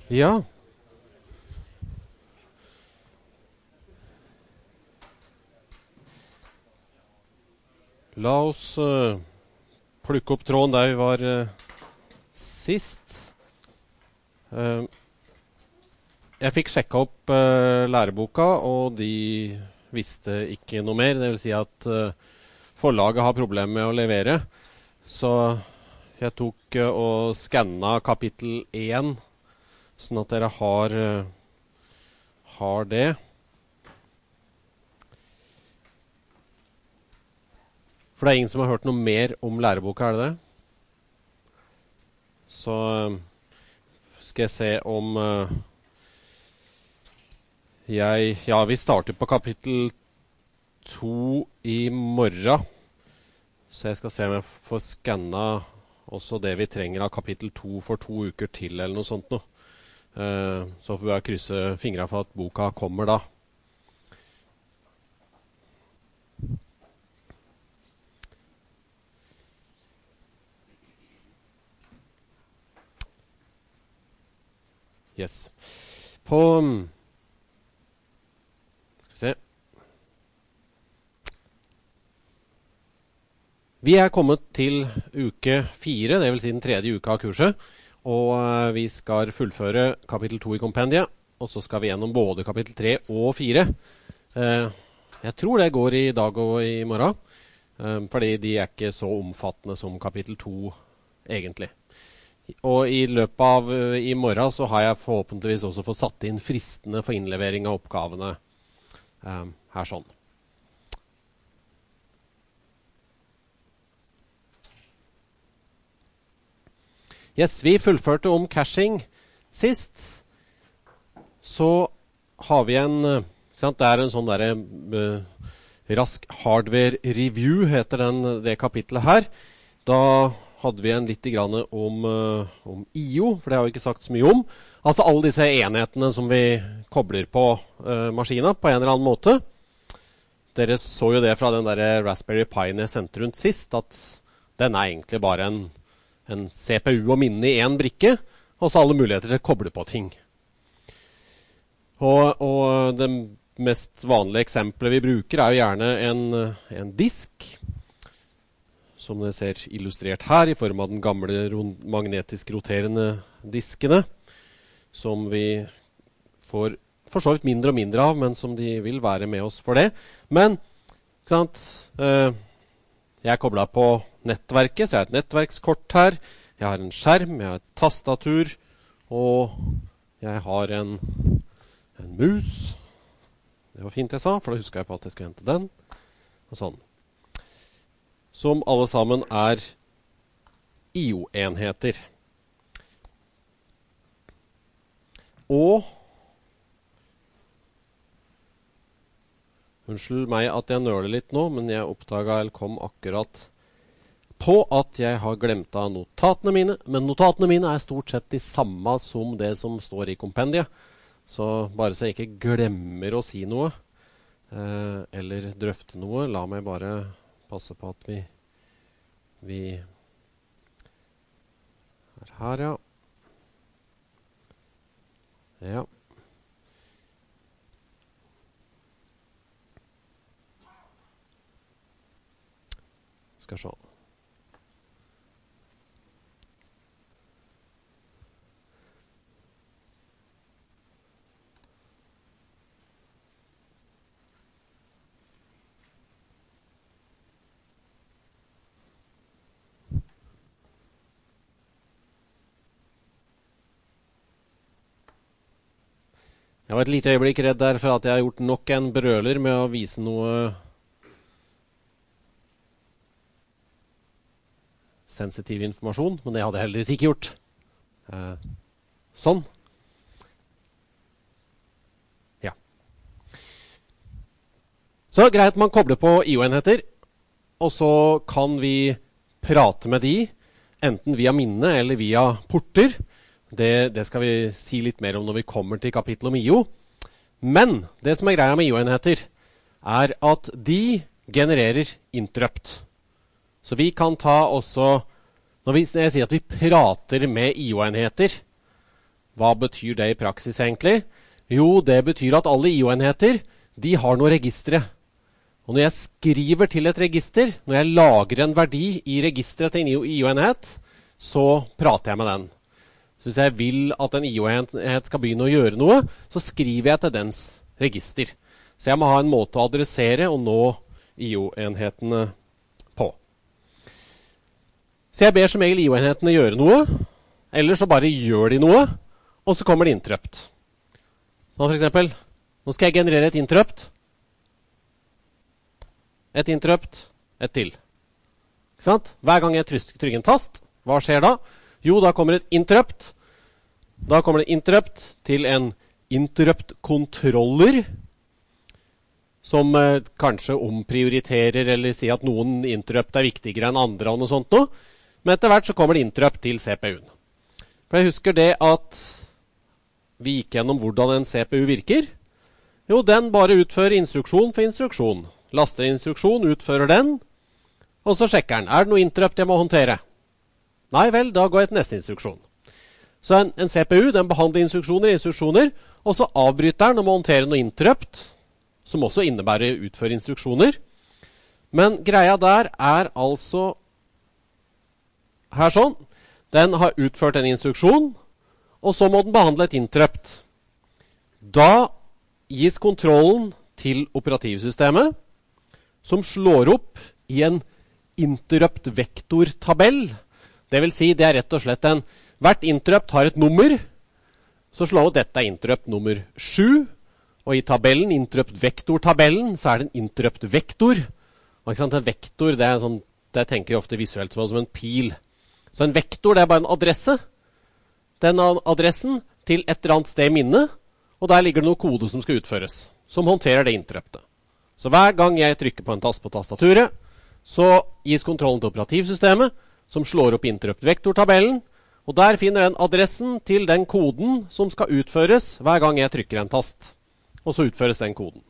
Ja. La oss plukke opp tråden der vi var sist. Jeg fikk sjekka opp læreboka, og de visste ikke noe mer. Det vil si at forlaget har problemer med å levere. Så jeg tok og skanna kapittel 1, sånn at dere har det. For det er ingen som har hørt noe mer om læreboka, er det det? Så skal jeg se om vi starter på kapittel 2 i morgen. Så jeg skal se om jeg får skanna også det vi trenger av kapittel 2 for 2 uker til, eller noe sånt nå. Så får vi bare krysse fingrene for at boka kommer da. Yes. Skal vi se. Vi er kommet til uke 4, det vil si den 3. uka av kurset, og vi skal fullføre kapittel 2 i kompendiet, og så skal vi gjennom både kapittel 3 og 4. Jeg tror det går i dag og i morgen, fordi de er ikke så omfattende som kapittel 2 egentlig. Og i løpet av i morgen så har jeg forhåpentligvis også fått satt inn fristene for innlevering av oppgavene her sånn. Yes, vi fullførte om caching sist. Så har vi det er en sånn der rask hardware review, heter det kapitlet her. Da hadde vi litt grann om IO, for det har vi ikke sagt så mye om. Altså alle disse enhetene som vi kobler på maskinen på en eller annen måte. Dere så jo det fra den der Raspberry Pi jeg sendte rundt sist, at den er egentlig bare en CPU og minne i en brikke, og så alle muligheter til å koble på ting. Og det mest vanlige eksempelet vi bruker er jo gjerne en disk, som dere ser illustrert her, i form av den gamle magnetisk roterende diskene, som vi får for så vidt mindre og mindre av, men som de vil være med oss for det. Men, ikke sant, jeg er koblet på nettverket, så jeg har et nettverkskort her, jeg har en skjerm, jeg har et tastatur, og jeg har en mus. Det var fint jeg sa, for da husker jeg på at jeg skal hente den, og sånn. Som alle sammen er IO-enheter. Og unnskyld meg at jeg nøler litt nå, men jeg oppdaget eller kom akkurat på at jeg har glemt av notatene mine. Men notatene mine er stort sett de samme som det som står i kompendiet. Så bare så jeg ikke glemmer å si noe, eller drøfte noe, la meg bare passe på at vi er her, ja. Ja. Skal se. Jeg var et lite øyeblikk redd der for at jeg har gjort nok en brøler med å vise noe sensitiv informasjon, men det hadde jeg heldigvis ikke gjort. Sånn. Ja. Så greit, man kobler på IO-enheter, og så kan vi prate med de, enten via minne eller via porter. Det skal vi si litt mer om når vi kommer til kapittel om IO. Men det som er greia med IO-enheter, er at de genererer interrupt. Så vi kan ta også, når jeg sier at vi prater med IO-enheter, Hva betyr det i praksis egentlig? Jo, det betyr at alle IO-enheter, de har noe registre. Og når jeg skriver til et register, når jeg lager en verdi i registeret til en IO-enhet, så prater jeg med den. Så hvis jeg vil at en IO-enhet skal begynne å gjøre noe, så skriver jeg til dens register. Så jeg må ha en måte å adressere og nå IO-enhetene på. Så jeg ber som regel IO-enhetene gjøre noe, eller så bare gjør de noe, og så kommer det interrupt. Så for eksempel, nå skal jeg generere et interrupt. Et interrupt, et til. Ikke sant? Hver gang jeg trykker en tast, hva skjer da? Jo, da kommer et interrupt. Da kommer det interrupt til en interrupt-kontroller, som kanskje omprioriterer eller sier at noen interrupt er viktigere enn andre og noe sånt noe. Men etter hvert så kommer det interrupt til CPU-en. For jeg husker det at vi gikk gjennom hvordan en CPU virker. Jo, den bare utfører instruksjon for instruksjon. Laster en instruksjon, utfører den, og så sjekker den. Er det noe interrupt jeg må håndtere? Nei vel, da går jeg til neste instruksjon. Så en CPU, den behandler instruksjoner, og så avbryter den og må håndtere noe interrupt, som også innebærer utføre instruksjoner. Men greia der er altså her sånn. Den har utført en instruksjon, og så må den behandle et interrupt. Da gis kontrollen til operativsystemet, som slår opp i en interrupt-vektortabell. Det vil si, det er rett og slett hvert interrupt har et nummer, så slår dette er interrupt nummer 7, og i tabellen, interrupt-vektortabellen, så er det en interrupt-vektor. Og ikke sant, en vektor, det tenker jeg ofte visuelt som en pil. Så en vektor, det er bare en adresse. Den adressen til et eller annet sted i minnet, og der ligger det noe kode som skal utføres, som håndterer det interruptet. Så hver gang jeg trykker på en tast på tastaturet, så gis kontrollen til operativsystemet, som slår opp interrupt-vektortabellen, og der finner den adressen til den koden som skal utføres hver gang jeg trykker en tast. Og så utføres den koden.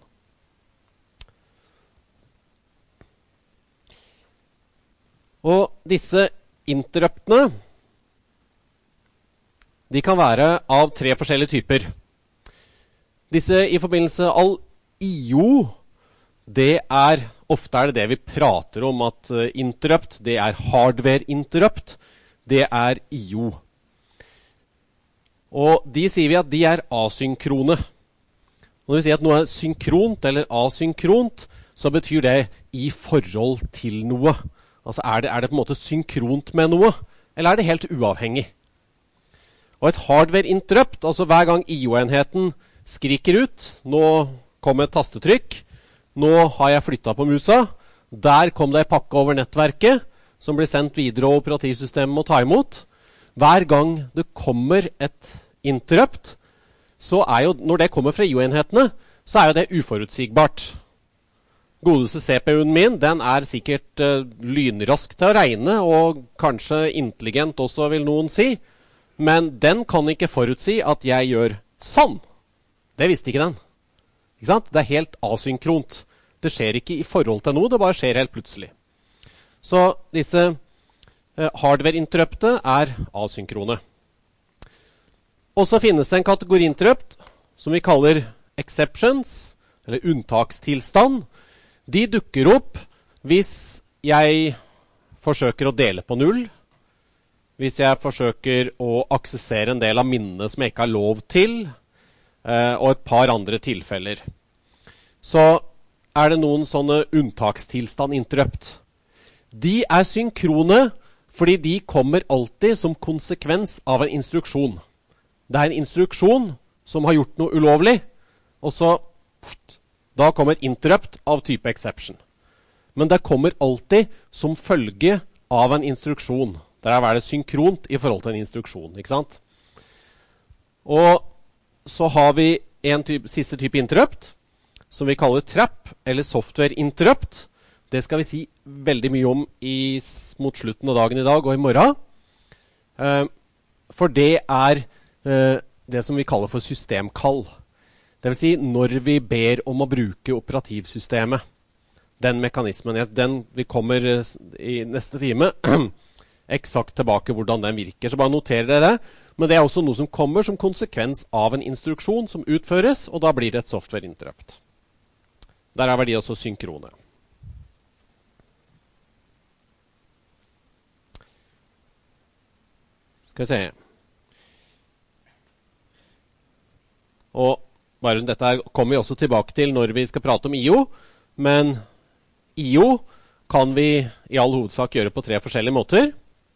Og disse interruptene, de kan være av 3 forskjellige typer. Disse i forbindelse all IO, ofte er det vi prater om at interrupt, det er hardware interrupt, det er IO. Og de sier vi at de er asynkrone. Når vi sier at noe er synkront eller asynkront, så betyr det i forhold til noe. Altså er det på en måte synkront med noe, eller er det helt uavhengig? Og et hardware interrupt, altså hver gang IO-enheten skriker ut, nå kommer et tastetrykk, nå har jeg flyttet på musa, der kom det en pakke over nettverket, som blir sendt videre og operativsystemet må ta imot. Hver gang det kommer et interrupt, så når det kommer fra IO-enhetene, så er jo det uforutsigbart. Godeste CPU-en min, den er sikkert lynrask til å regne, og kanskje intelligent også, vil noen si. Men den kan ikke forutsi at jeg gjør sånn. Det visste ikke den. Ikke sant? Det er helt asynkront. Det skjer ikke i forhold til noe, det bare skjer helt plutselig. Så disse hardware-interrupte er asynkrone. Og så finnes det en kategori interrupt som vi kaller exceptions, eller unntakstilstand. De dukker opp hvis jeg forsøker å dele på 0, hvis jeg forsøker å aksessere en del av minnene som jeg ikke har lov til, og et par andre tilfeller. Så er det noen sånne unntakstilstand interrupt. De er synkrone fordi de kommer alltid som konsekvens av en instruksjon. Det er en instruksjon som har gjort noe ulovlig, og så da kommer et interrupt av type exception. Men det kommer alltid som følge av en instruksjon. Der er det synkront i forhold til en instruksjon, ikke sant? Og så har vi siste type interrupt, som vi kaller trap, eller software interrupt. Det skal vi si veldig mye om mot slutten av dagen i dag og i morgen. For det er det som vi kaller for systemkall. Det vil si når vi ber om å bruke operativsystemet. Den mekanismen, den vi kommer i neste time eksakt tilbake hvordan den virker. Så bare noter dere det. Men det er også noe som kommer som konsekvens av en instruksjon som utføres, og da blir det et software interrupt. Der er de også synkrone. Skal vi se. Og bare dette her kommer vi også tilbake til når vi skal prate om IO, men IO kan vi i all hovedsak gjøre på 3 forskjellige måter.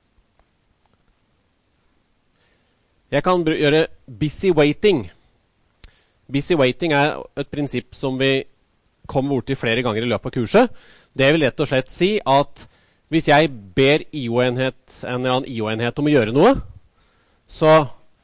Jeg kan gjøre busy waiting. Busy waiting er et prinsipp som vi kommer bort til flere ganger i løpet av kurset. Det vil rett og slett si at hvis jeg ber en eller annen IO-enhet om å gjøre noe, så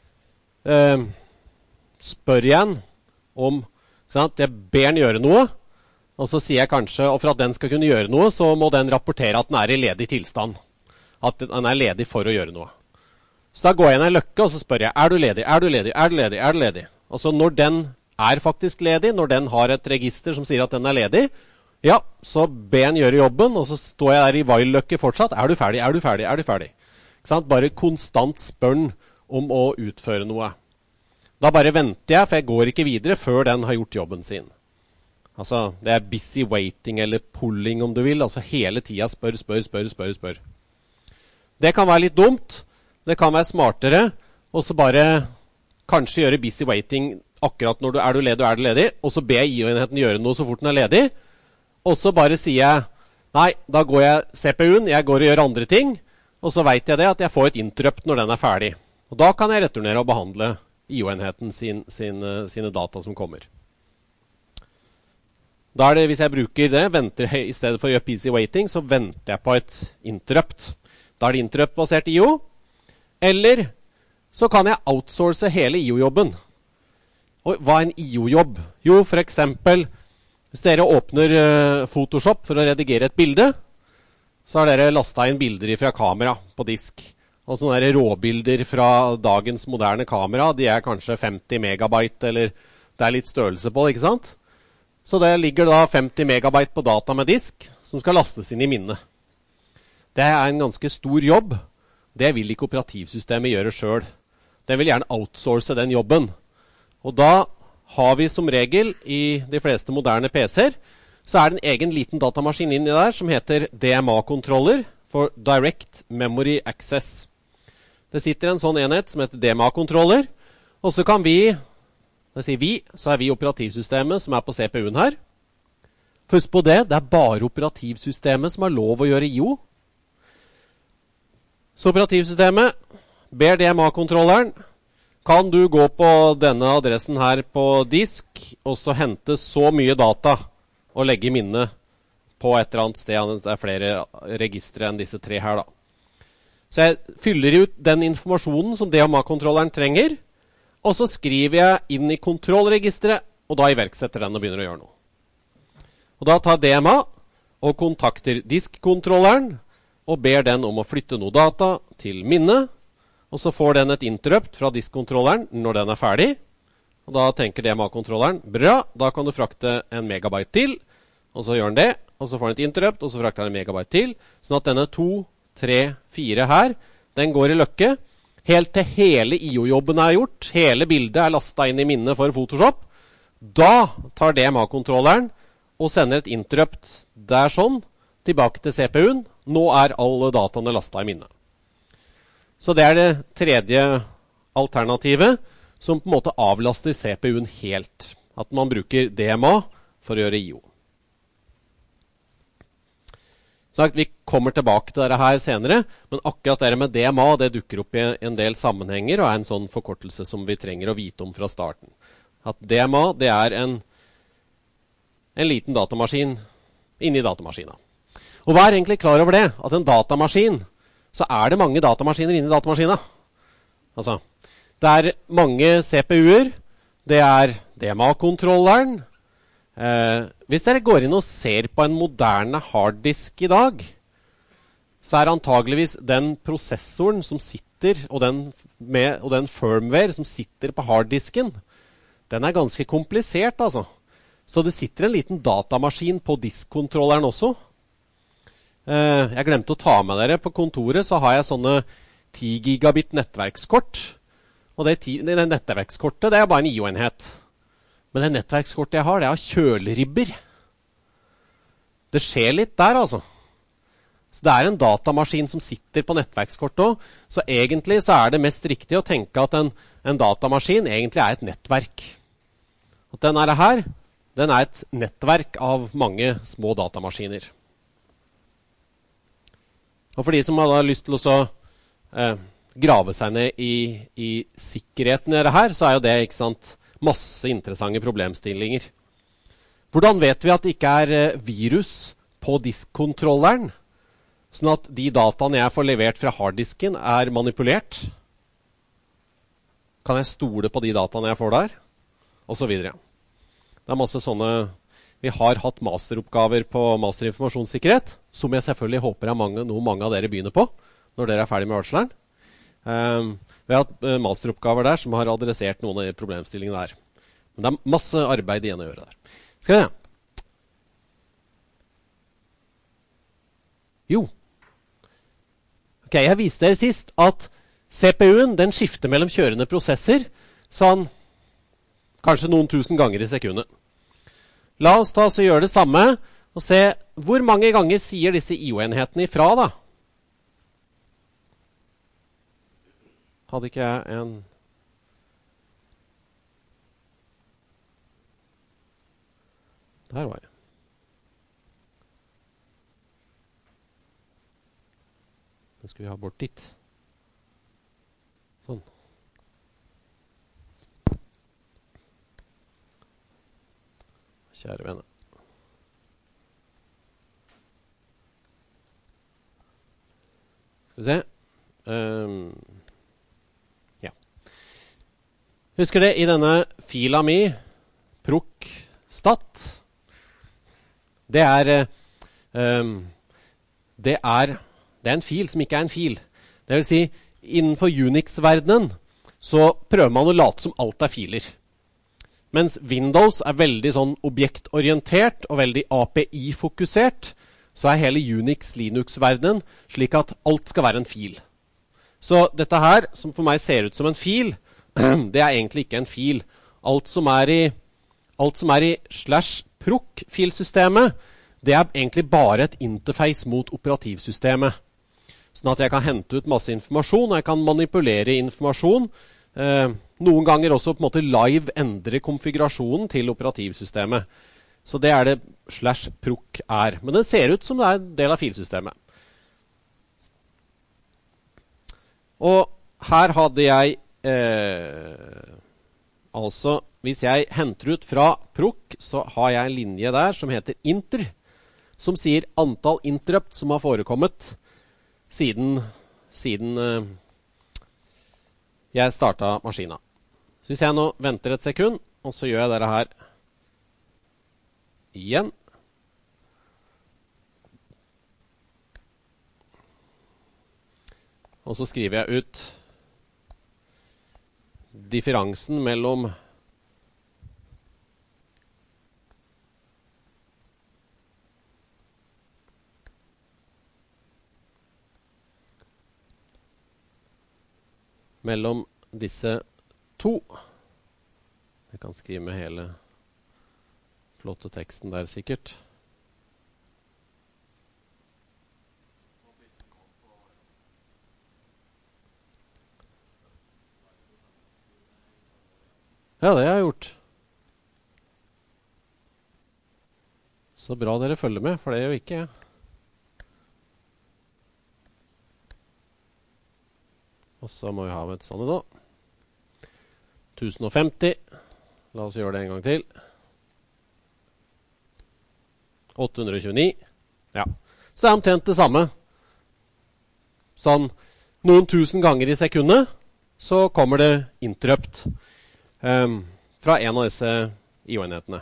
spør jeg den om, jeg ber den gjøre noe, og så sier jeg kanskje, og for at den skal kunne gjøre noe, så må den rapportere at den er i ledig tilstand. At den er ledig for å gjøre noe. Så da går jeg inn i en løkke, og så spør jeg, er du ledig, er du ledig, er du ledig, er du ledig? Og så når den er faktisk ledig, når den har et register som sier at den er ledig, ja, så ber den gjøre jobben, og så står jeg der i while-løkke fortsatt, er du ferdig, er du ferdig, er du ferdig? Ikke sant? Bare konstant spør den om å utføre noe. Da bare venter jeg, for jeg går ikke videre før den har gjort jobben sin. Altså, det er busy waiting eller pulling om du vil, altså hele tiden spør. Det kan være litt dumt, det kan være smartere, og så bare kanskje gjøre busy waiting akkurat når er du ledig, og så ber jeg IO-enheten gjøre noe så fort den er ledig, og så bare sier jeg, nei, da går jeg CPU-en, jeg går og gjør andre ting, og så vet jeg det at jeg får et interrupt når den er ferdig. Og da kan jeg returnere og behandle IO-enheten sine data som kommer. Da er det, hvis jeg bruker det, i stedet for å gjøre busy waiting, så venter jeg på et interrupt. Da er det interrupt-basert IO. Eller så kan jeg outsource hele IO-jobben. Og hva er en IO-jobb? Jo, for eksempel, hvis dere åpner Photoshop for å redigere et bilde, så har dere lastet inn bilder fra kamera på disk. Og sånne råbilder fra dagens moderne kamera, de er kanskje 50 megabyte, eller det er litt størrelse på det, ikke sant? Så det ligger da 50 megabyte på data med disk, som skal lastes inn i minnet. Det er en ganske stor jobb. Det vil ikke operativsystemet gjøre selv. Den vil gjerne outsource den jobben. Og da har vi som regel i de fleste moderne PC-er, så er det en egen liten datamaskin inni der som heter DMA-kontroller for Direct Memory Access. Det sitter en sånn enhet som heter DMA-kontroller, og så kan vi, så er vi operativsystemet som er på CPU-en her. Husk på det, det er bare operativsystemet som har lov å gjøre IO. Så operativsystemet ber DMA-kontrolleren, kan du gå på denne adressen her på disk, og så hente så mye data og legge i minnet på et eller annet sted. Det er flere registre enn disse 3 her da. Så jeg fyller ut den informasjonen som DMA-kontrolleren trenger, og så skriver jeg inn i kontrollregisteret, og da iverksetter den og begynner å gjøre noe. Og da tar DMA og kontakter diskkontrolleren, og ber den om å flytte noe data til minnet, og så får den et interrupt fra diskkontrolleren når den er ferdig, og da tenker DMA-kontrolleren, bra, da kan du frakte en megabyte til, og så gjør den det, og så får den et interrupt, og så frakter den en megabyte til, sånn at denne 2, 3, 4 her, den går i løkke, helt til hele IO-jobben er gjort, hele bildet er lastet inn i minnet for Photoshop, da tar DMA-kontrolleren og sender et interrupt der sånn, tilbake til CPU-en, nå er alle dataene lastet i minnet. Så det er det tredje alternativet, som på en måte avlaster CPU-en helt. At man bruker DMA for å gjøre IO. Vi kommer tilbake til dette her senere, men akkurat det med DMA, det dukker opp i en del sammenhenger, og er en sånn forkortelse som vi trenger å vite om fra starten. At DMA, det er en liten datamaskin inni datamaskinen. Og hva er egentlig klar over det? At en datamaskin, så er det mange datamaskiner inni datamaskinen. Altså, det er mange CPU-er, det er DMA-kontrolleren. Hvis dere går inn og ser på en moderne harddisk i dag, så er antageligvis den prosessoren som sitter, og den firmware som sitter på harddisken, den er ganske komplisert, altså. Så det sitter en liten datamaskin på diskkontrolleren også. Jeg glemte å ta med dere. På kontoret så har jeg sånne 10 gigabit nettverkskort. Og det nettverkskortet, det er bare en IO-enhet. Men det nettverkskortet jeg har, det har kjøleribber. Det skjer litt der, altså. Så det er en datamaskin som sitter på nettverkskortet også. Så egentlig så er det mest riktig å tenke at en datamaskin egentlig er et nettverk. At den her, den er et nettverk av mange små datamaskiner. Og for de som har lyst til å grave seg ned i sikkerheten i det her, så er jo det, ikke sant, masse interessante problemstillinger. Hvordan vet vi at det ikke er virus på diskkontrolleren, sånn at de dataene jeg får levert fra harddisken er manipulert? Kan jeg stole på de dataene jeg får der? Og så videre. Det er masse sånne. Vi har hatt masteroppgaver på masterinformasjonssikkerhet, som jeg selvfølgelig håper er mange av dere begynner på når dere er ferdig med bacheloren. Vi har hatt masteroppgaver der som har adressert noen av de problemstillingene der. Men det er masse arbeid igjen å gjøre der. Skal vi se. Jo. Ok, jeg viste dere sist at CPU-en, den skifter mellom kjørende prosesser, sånn kanskje noen tusen ganger i sekundet. La oss ta så gjøre det samme, og se hvor mange ganger sier disse IO-enhetene ifra da. Hadde ikke jeg en... Der var jeg. Den skal vi ha bort dit. Sånn. Kjære venner. Skal vi se. Ja. Husker det i denne fila mi, proc.stat, det er en fil som ikke er en fil. Det vil si, innenfor Unix-verdenen så prøver man å late som alt er filer. Mens Windows er veldig sånn objektorientert og veldig API-fokusert, så er hele Unix-Linux-verdenen slik at alt skal være en fil. Så dette her, som for meg ser ut som en fil, det er egentlig ikke en fil. Alt som er i /proc-filsystemet, det er egentlig bare et interface mot operativsystemet. Sånn at jeg kan hente ut masse informasjon, og jeg kan manipulere informasjon. Noen ganger også på en måte live endre konfigurasjonen til operativsystemet. Så det er det /proc er. Men den ser ut som det er en del av filsystemet. Og her hadde jeg altså, hvis jeg henter ut fra proc, så har jeg en linje der som heter inter, som sier antall interrupt som har forekommet siden jeg startet maskina. Så hvis jeg nå venter et sekund, og så gjør jeg dette her igjen. Og så skriver jeg ut differansen mellom disse to. Jeg kan skrive med hele flotte teksten der sikkert. Ja, det har jeg gjort. Så bra dere følger med, for det gjør ikke jeg. Og så må vi ha med et sånt da. 1050. La oss gjøre det en gang til. 829. Ja. Så det er omtrent det samme. Sånn noen tusen ganger i sekundet, så kommer det interrupt fra en av disse IO-enhetene.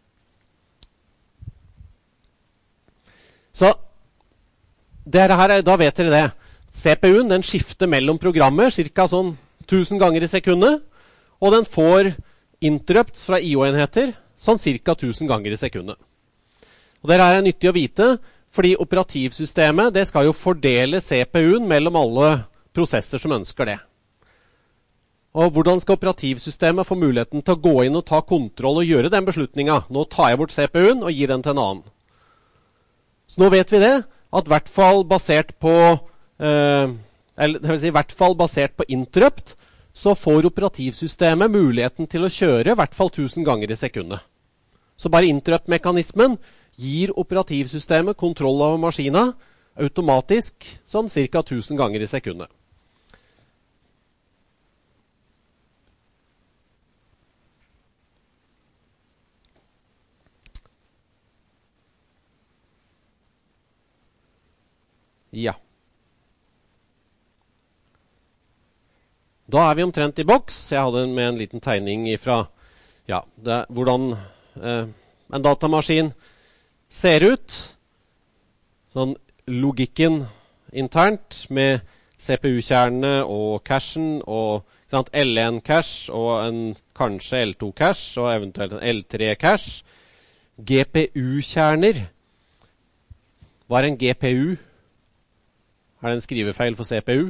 Så det her, da vet dere det. CPU-en den skifter mellom programmer cirka sånn 1000 ganger i sekundet, og den får interrupts fra IO-enheter sånn cirka 1000 ganger i sekundet. Og det her er nyttig å vite, Fordi operativsystemet det skal jo fordele CPU-en mellom alle prosesser som ønsker det. Og hvordan skal operativsystemet få muligheten til å gå inn og ta kontroll og gjøre den beslutningen? Nå tar jeg bort CPU-en og gir den til en annen. Så nå vet vi det, at i hvert fall basert på, i hvert fall basert på interrupt, så får operativsystemet muligheten til å kjøre i hvert fall 1000 ganger i sekundet. Så bare interrupt-mekanismen gir operativsystemet kontroll over maskina automatisk sånn ca. 1000 ganger i sekundet. Ja. Da er vi omtrent i boks. Jeg hadde med en liten tegning ifra hvordan en datamaskin ser ut. Sånn logikken internt med CPU-kjernene og cachen og L1-cache og kanskje L2-cache og eventuelt en L3-cache. GPU-kjerner. Hva er en GPU? Er det en skrivefeil for CPU?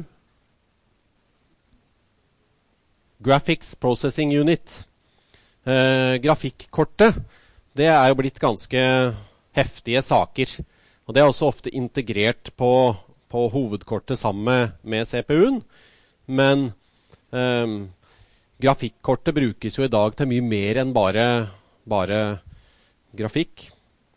Graphics Processing Unit. Grafikkortet, det er jo blitt ganske heftige saker. Og det er også ofte integrert på hovedkortet sammen med CPU-en. Men grafikkortet brukes jo i dag til mye mer enn bare grafikk.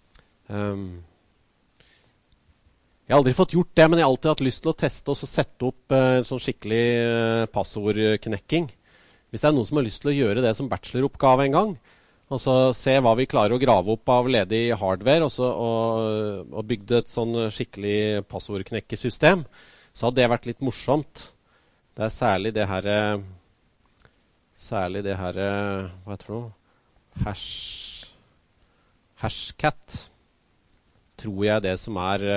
Jeg har aldri fått gjort det, men jeg har alltid hatt lyst til å teste og så sette opp sånn skikkelig passordknekking. Hvis det er noen som har lyst til å gjøre det som bacheloroppgave en gang, og så se hva vi klarer å grave opp av ledig hardware, og bygde et sånn skikkelig passordknekkesystem, så hadde det vært litt morsomt. Det er særlig det her, hva heter det for noe? Hashcat, tror jeg det som er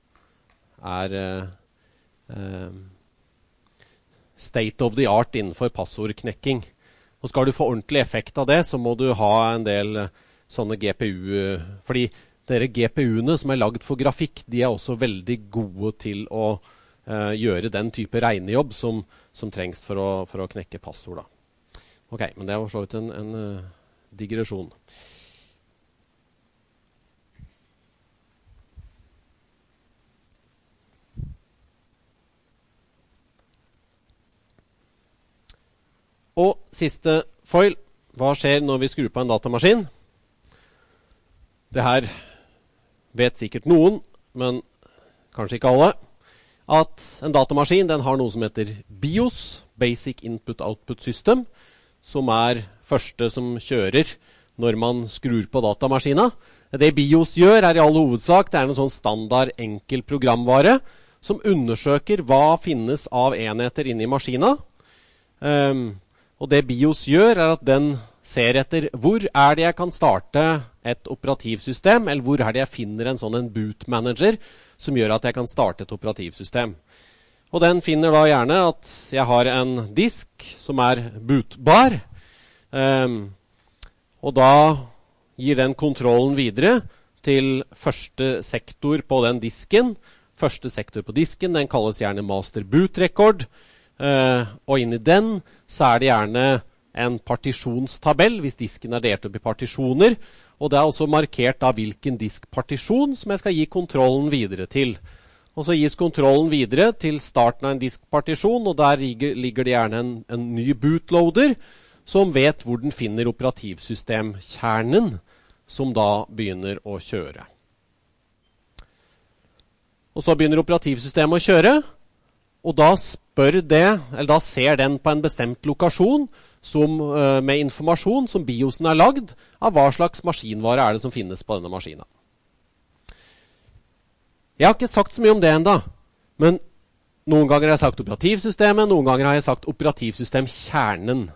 state of the art innenfor passordknekking. Og skal du få ordentlig effekt av det, så må du ha en del sånne GPU, fordi dere GPU-ene som er lagd for grafikk, de er også veldig gode til å gjøre den type regnejobb som trengs for å knekke passord da. Ok, men det var så vidt en digresjon. Og siste foil, hva skjer når vi skrur på en datamaskin? Det her vet sikkert noen, men kanskje ikke alle, at en datamaskin den har noe som heter BIOS, Basic Input Output System, som er første som kjører når man skrur på datamaskina. Det BIOS gjør er i all hovedsak, det er en sånn standard enkel programvare, som undersøker hva finnes av enheter inne i maskina. Og det BIOS gjør er at den ser etter hvor er det jeg kan starte et operativsystem, eller hvor er det jeg finner en boot manager som gjør at jeg kan starte et operativsystem. Og den finner da gjerne at jeg har en disk som er bootbar, og da gir den kontrollen videre til første sektor på den disken. Første sektor på disken, den kalles gjerne master boot record, og inni den så er det gjerne en partisjonstabell hvis disken er delt opp i partisjoner, og det er også markert da hvilken diskpartisjon som jeg skal gi kontrollen videre til. Og så gis kontrollen videre til starten av en diskpartisjon, og der ligger det gjerne en ny bootloader som vet hvor den finner operativsystemkjernen som da begynner å kjøre. Og så begynner operativsystemet å kjøre, og da da ser den på en bestemt lokasjon med informasjon som BIOSen er lagd av hva slags maskinvare er det som finnes på denne maskinen. Jeg har ikke sagt så mye om det enda, men noen ganger har jeg sagt operativsystemet, noen ganger har jeg sagt operativsystemkjernen.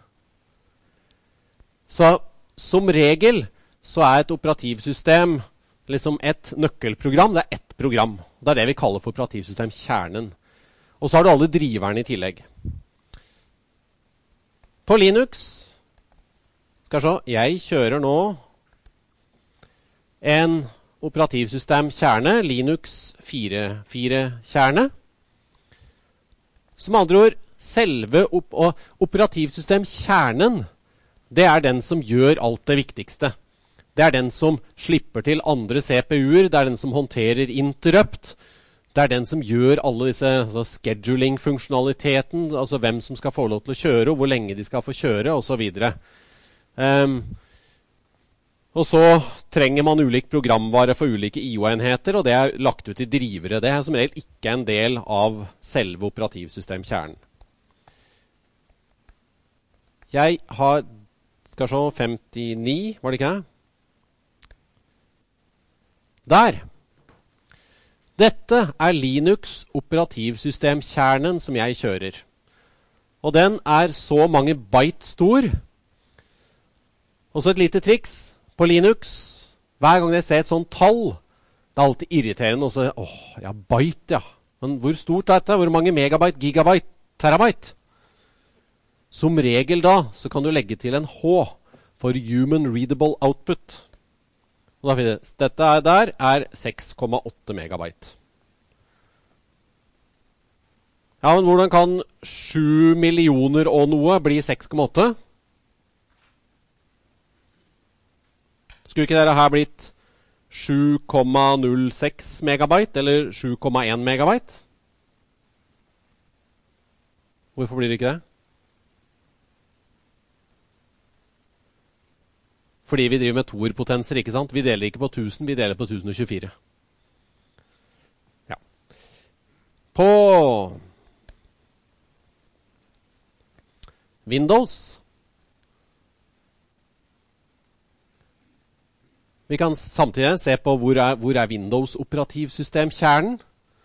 Så som regel så er et operativsystem liksom et nøkkelprogram, det er ett program. Det er det vi kaller for operativsystemkjernen. Og så har du alle driverne i tillegg. På Linux, skal jeg se, jeg kjører nå en operativsystem kjerne, Linux 4.4 kjerne. Som andre ord, selve operativsystem kjernen, det den som gjør alt det viktigste. Det den som slipper til andre CPU-er, det den som håndterer interrupt, det den som gjør alle disse scheduling-funksjonaliteten, altså hvem som skal få lov til å kjøre, og hvor lenge de skal få kjøre, og så videre. Og så trenger man ulik programvare for ulike IO-enheter, og det lagt ut i drivere. Det som regel ikke en del av selve operativsystemkjernen. Jeg har, skal se, 59, var det ikke det? Der! Dette Linux operativsystemkjernen som jeg kjører. Og den så mange byte stor. Og så et lite triks. På Linux, hver gang jeg ser et sånt tall, det alltid irriterende å si, ja, byte, ja. Men hvor stort dette? Hvor mange megabyte, gigabyte, terabyte? Som regel da, så kan du legge til en H for Human Readable Output. Og da finner jeg, dette der 6,8 megabyte. Ja, men hvordan kan 7 millioner og noe bli 6,8? Skulle ikke dere her blitt 7,06 megabyte, eller 7,1 megabyte? Hvorfor blir det ikke det? Fordi vi driver med toerpotenser, ikke sant? Vi deler ikke på 1000, vi deler på 1024. Ja. På Windows vi kan samtidig se på hvor Windows operativsystemkjernen.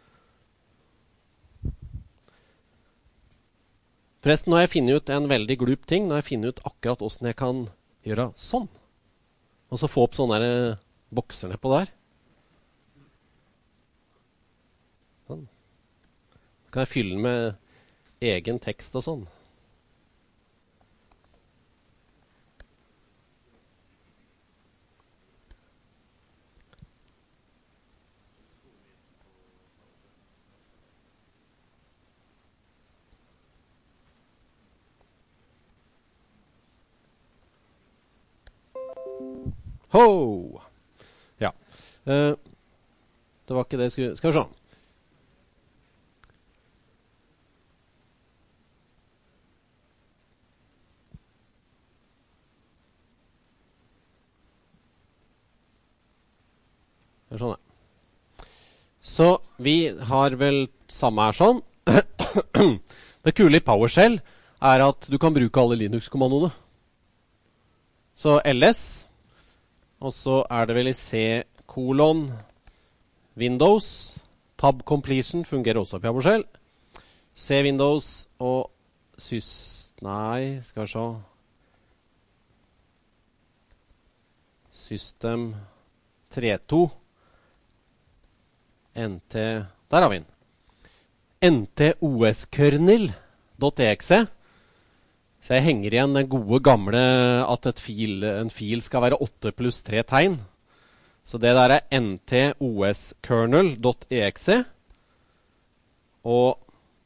Forresten, nå har jeg funnet ut en veldig glup ting. Nå har jeg funnet ut akkurat hvordan jeg kan gjøre sånn. Og så få opp sånne bokser nedpå der. Sånn. Så kan jeg fylle den med egen tekst og sånn. Ho! Ja. Det var ikke det jeg skulle... Skal vi se. Sånn, ja. Så vi har vel samme her sånn. Det kule i PowerShell at du kan bruke alle Linux-kommandoene. Så ls... Og så det vel i C:, Windows, tab completion fungerer også på PowerShell. C Windows og nei, skal vi se. System 3.2. NT, der har vi den. ntoskernel.exe. Så jeg henger igjen den gode gamle at en fil skal være 8 pluss 3 tegn. Så det der ntoskernel.exe. Og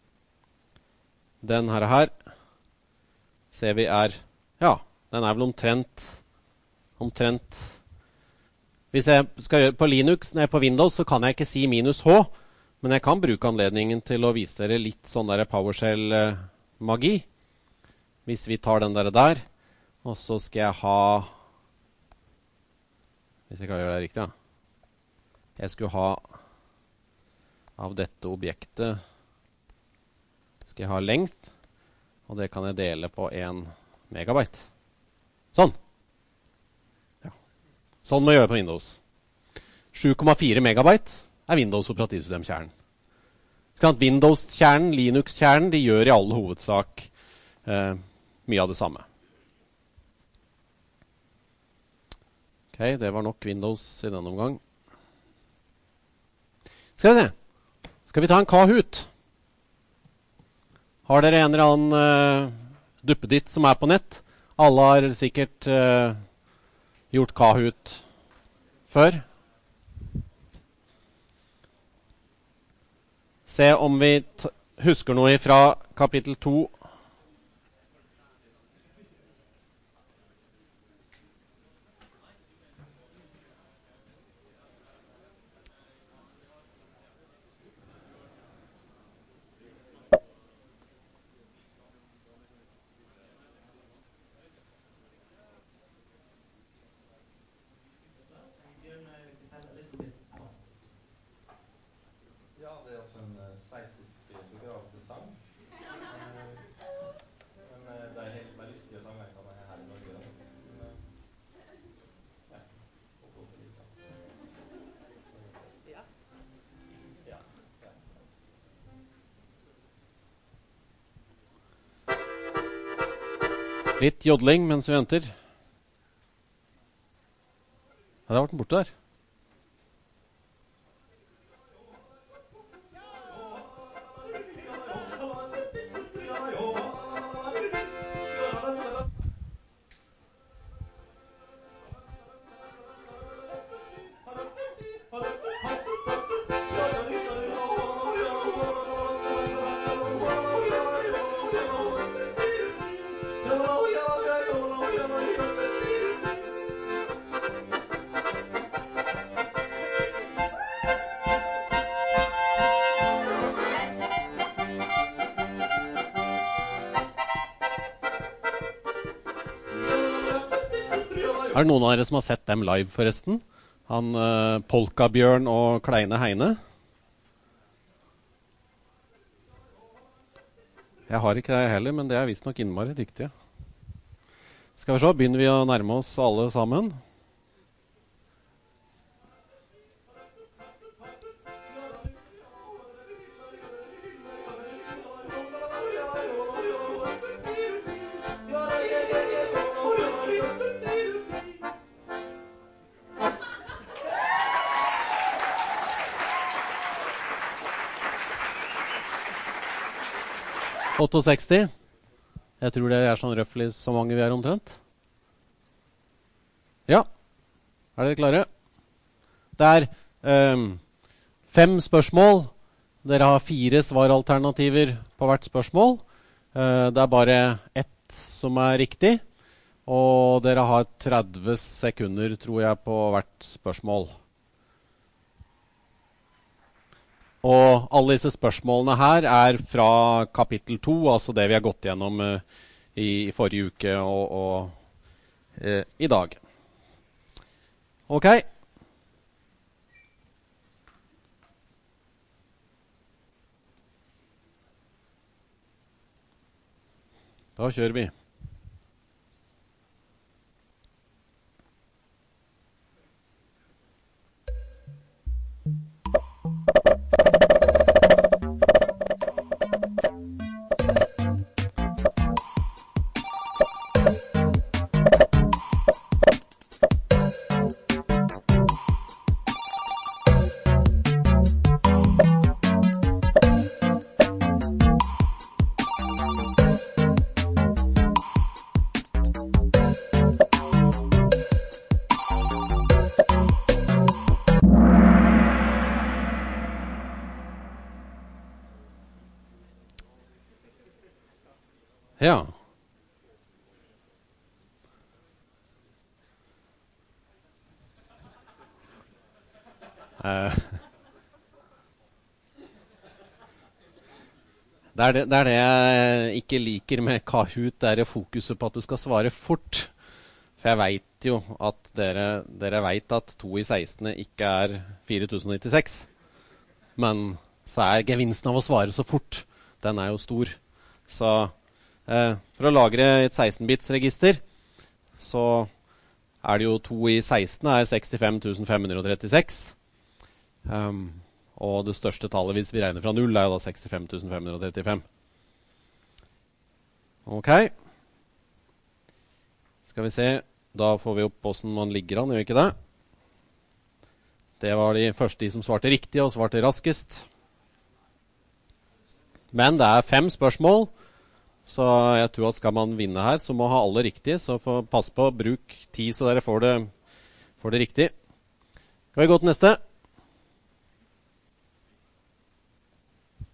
den her ser vi ja, den vel omtrent. Hvis jeg skal gjøre på Linux, på Windows, så kan jeg ikke si -h, men jeg kan bruke anledningen til å vise dere litt sånn der PowerShell-magi. Hvis vi tar den der, og så skal jeg ha, hvis jeg kan gjøre det riktig, ja. Jeg skulle ha, av dette objektet, skal jeg ha length, og det kan jeg dele på 1 megabyte. Sånn. Ja. Sånn må jeg gjøre på Windows. 7,4 megabyte Windows operativsystemkjernen. Windows-kjernen, Linux-kjernen, de gjør i all hovedsak mye av det samme. Ok, det var nok Windows i denne omgang. Skal vi se. Skal vi ta en Kahoot? Har dere en eller annen duppeditt som på nett? Alle har sikkert gjort Kahoot før. Se om vi husker noe fra kapittel 2. Litt jodling mens vi venter. Ja, det har vært den borte der. Er det noen av dere som har sett dem live forresten? Han Polkabjørn og Kleine Heine? Jeg har ikke det heller, men det er visst nok innmari dyktige. Skal vi se, begynner vi å nærme oss alle sammen? «68. Jeg tror det er sånn røffelig så mange vi er omtrent. Ja, er dere klare? Det er 5 spørsmål. Dere har 4 svaralternativer på hvert spørsmål. Det er bare 1 som er riktig. Og dere har 30 sekunder, tror jeg, på hvert spørsmål. Og alle disse spørsmålene her er fra kapittel 2, altså det vi har gått gjennom i forrige uke og i dag. Ok. Da kjører vi. Ja. Det er det jeg ikke liker med Kahoot, det er fokuset på at du skal svare fort. For jeg vet jo at dere vet at 2 i 16 ikke er 4096. Men så er gevinsten av å svare så fort, den er jo stor. Så for å lagre et 16-bits register, så er det jo 2 i 16 er 65.536. Og det største tallet hvis vi regner fra 0 er jo da 65.535. Ok. Skal vi se, da får vi opp hvordan man ligger an, gjør vi ikke det? Det var de første som svarte riktig og svarte raskest. Men det er 5 spørsmål, så jeg tror at skal man vinne her, så må ha alle riktig, så pass på, bruk tid så dere får det riktig. Skal vi gå til neste?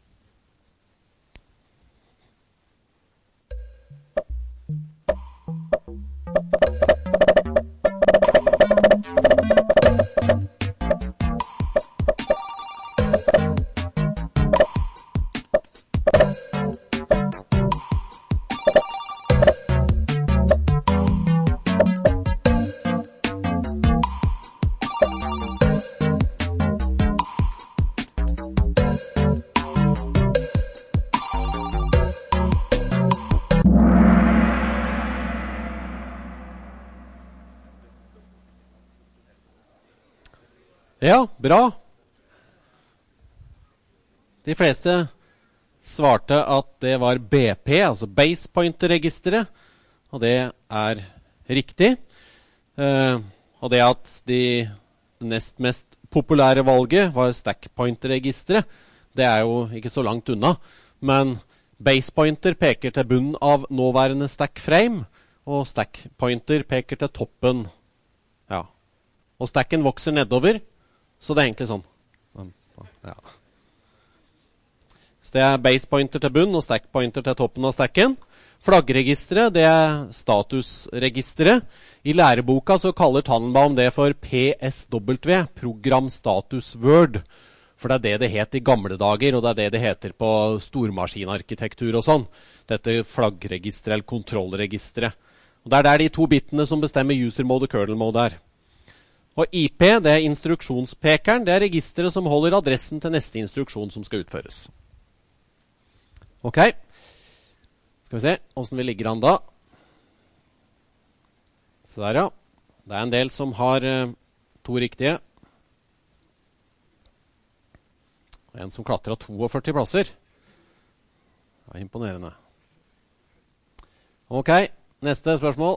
Ja, bra. De fleste svarte at det var BP, altså Base Pointer-registeret, og det er riktig. Og det at det nest mest populære valget var Stack Pointer-registeret, det er jo ikke så langt unna. Men Base Pointer peker til bunnen av nåværende Stack Frame, og Stack Pointer peker til toppen. Ja. Og stacken vokser nedover, så det er egentlig sånn. Ja. Så det er Base Pointer til bunn og Stack Pointer til toppen av stacken. Flaggregisteret, det er statusregisteret. I læreboka så kaller Tannenbaum det for PSW, Program Status Word. For det er det det het i gamle dager, og det er det det heter på stormaskinarkitektur og sånn. Dette flaggregisteret eller kontrollregisteret. Og det er der de to bitene som bestemmer user mode og kernel mode er. Og IP, det er instruksjonspekeren, det er registeret som holder adressen til neste instruksjon som skal utføres. Ok, skal vi se hvordan vi ligger an da. Så der ja, det er en del som har to riktige. Og en som klatret 42 plasser. Det er imponerende. Ok, neste spørsmål.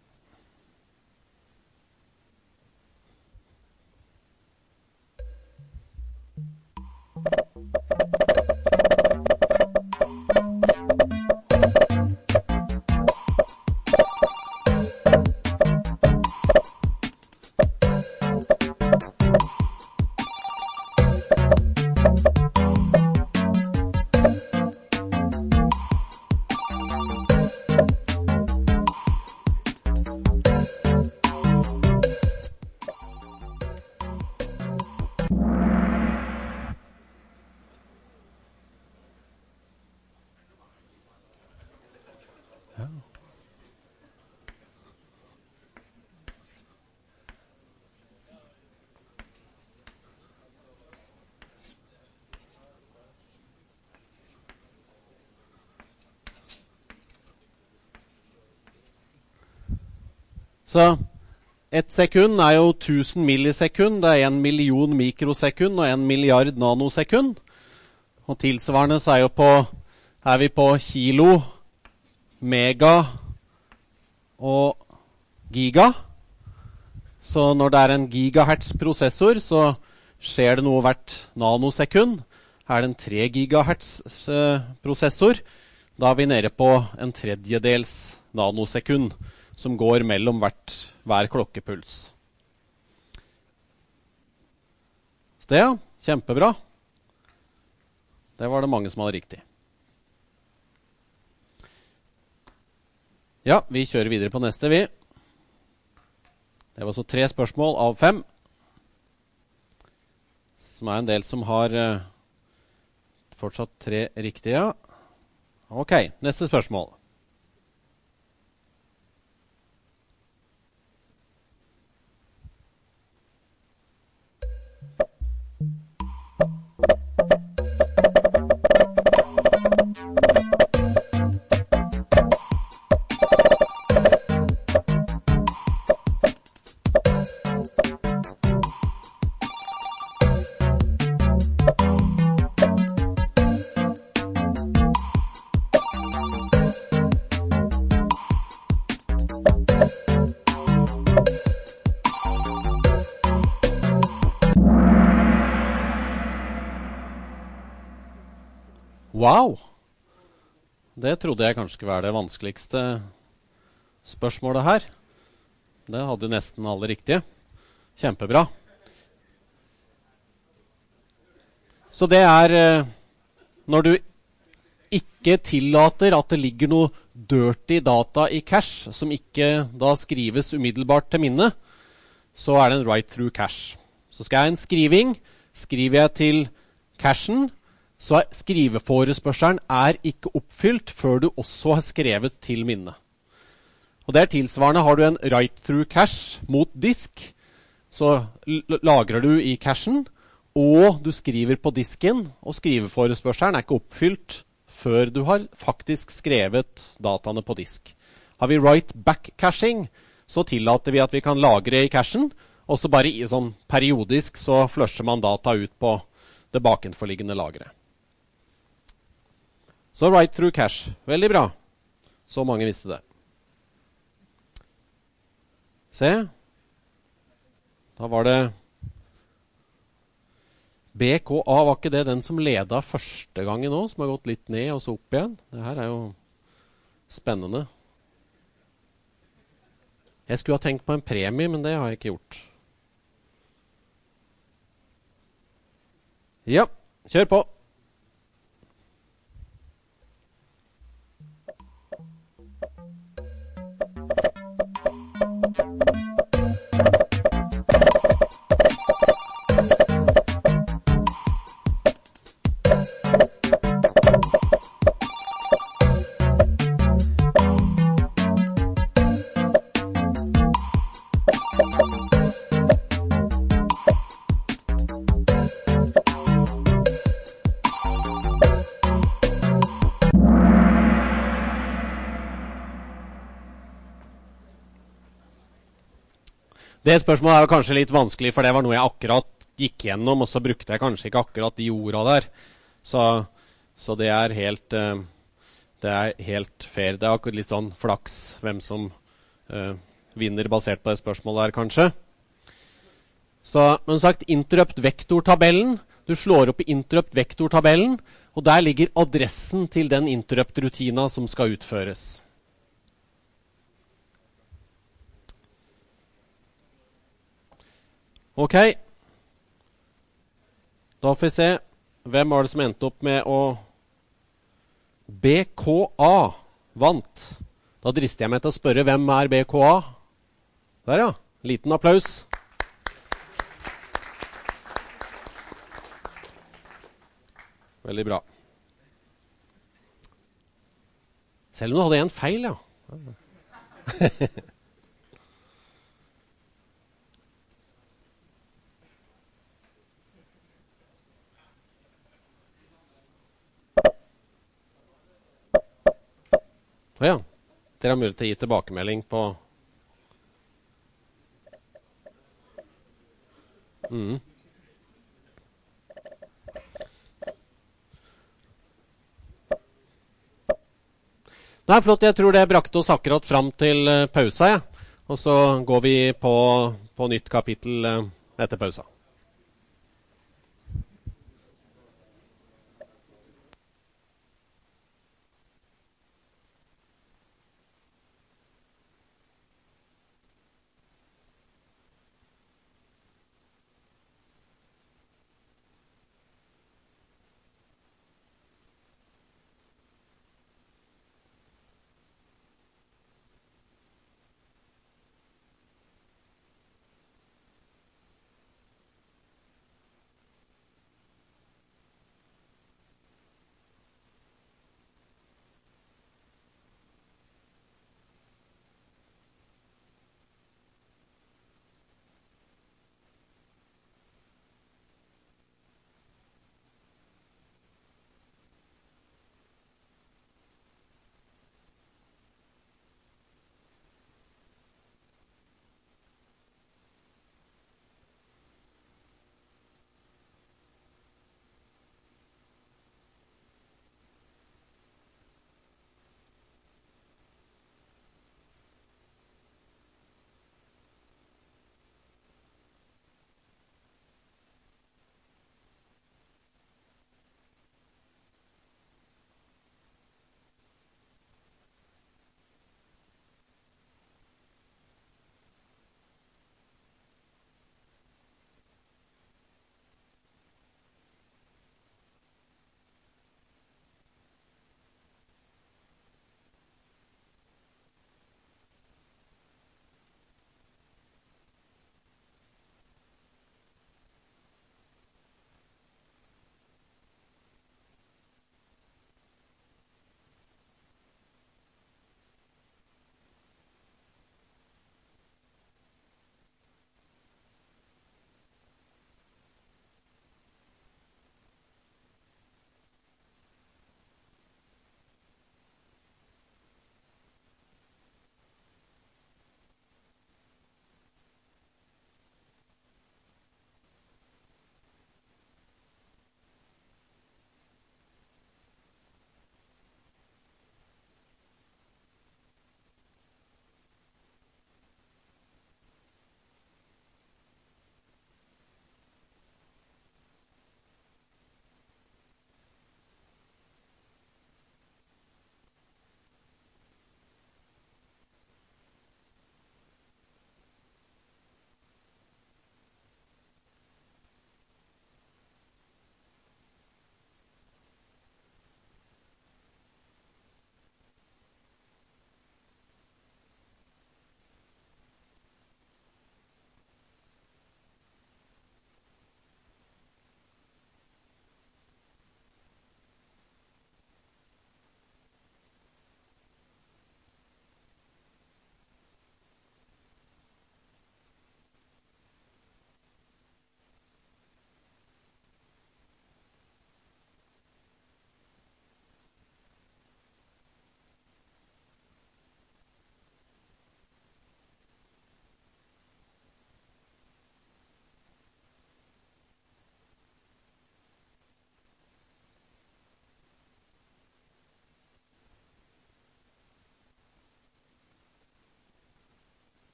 Så et sekund er jo 1000 millisekund, det er 1 million mikrosekund og 1 milliard nanosekund. Og tilsvarende så er vi på kilo, mega og giga. Så når det er en gigahertz prosessor, så skjer det noe hvert nanosekund. Er det en 3 gigahertz prosessor, da er vi nede på en tredjedels nanosekund, som går mellom hver klokkepuls. Så det, ja. Kjempebra. Det var det mange som hadde riktig. Ja, vi kjører videre på neste, vi. Det var så 3 spørsmål av 5. Som er en del som har fortsatt 3 riktige. Ok, neste spørsmål. Wow! Det trodde jeg kanskje skulle være det vanskeligste spørsmålet her. Det hadde nesten alle riktige. Kjempebra. Så det er når du ikke tillater at det ligger noe dirty data i cache, som ikke da skrives umiddelbart til minne, så er det en write-through cache. Så skal jeg ha en skriving, skriver jeg til cachen, så skriveforespørselen er ikke oppfylt før du også har skrevet til minne. Og det er tilsvarende, har du en write-through cache mot disk, så lagrer du i cachen, og du skriver på disken, og skriveforespørselen er ikke oppfylt før du har faktisk skrevet dataene på disk. Har vi write-back caching, så tillater vi at vi kan lagre i cachen, og så bare sånn periodisk så flusher man data ut på det bakenforliggende lageret. Så write through cache. Veldig bra. Så mange visste det. Se. Da var det BKA, var ikke det den som leda første gangen nå, som har gått litt ned og så opp igjen? Det her er jo spennende. Jeg skulle ha tenkt på en premie, men det har jeg ikke gjort. Ja, kjør på. Det spørsmålet er jo kanskje litt vanskelig, for det var noe jeg akkurat gikk gjennom, og så brukte jeg kanskje ikke akkurat de ordene der. Så det er helt fair. Det er akkurat litt sånn flaks hvem som vinner basert på det spørsmålet der, kanskje. Så, men sagt, interrupt-vektortabellen. Du slår opp i interrupt-vektortabellen, og der ligger adressen til den interrupt-rutina som skal utføres. Ok, da får vi se hvem var det som endte opp med å BKA vant. Da drister jeg meg til å spørre hvem er BKA? Der ja, liten applaus. Veldig bra. Selv om du hadde en feil, ja. Ja, dere har mulighet til å gi tilbakemelding på Nei, flott, jeg tror det brakte oss akkurat fram til pausa, ja. Og så går vi på nytt kapittel etter pausa.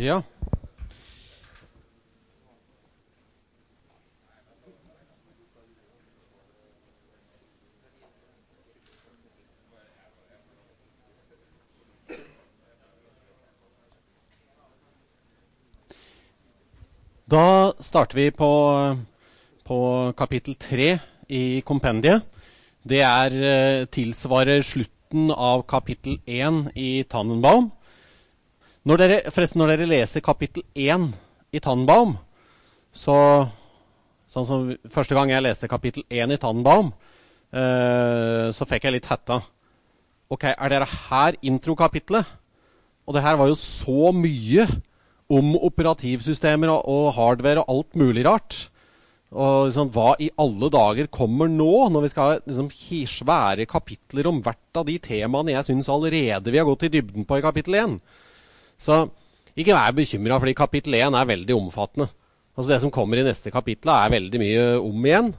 Ja. Da starter vi på kapittel 3 i kompendiet. Det tilsvarer slutten av kapittel 1 i Tannenbaum. Når dere leser kapittel 1 i Tannenbaum, sånn som første gang jeg leste kapittel 1 i Tannenbaum, så fikk jeg litt hetta. Ok, dere her introkapitlet? Og det her var jo så mye om operativsystemer og hardware og alt mulig rart. Og liksom, hva i alle dager kommer nå, når vi skal ha liksom, svære kapitler om hvert av de temaene jeg synes allerede vi har gått i dybden på i kapittel 1. Så ikke vær bekymret, fordi kapittel 1 veldig omfattende. Altså det som kommer i neste kapittel veldig mye om igjen.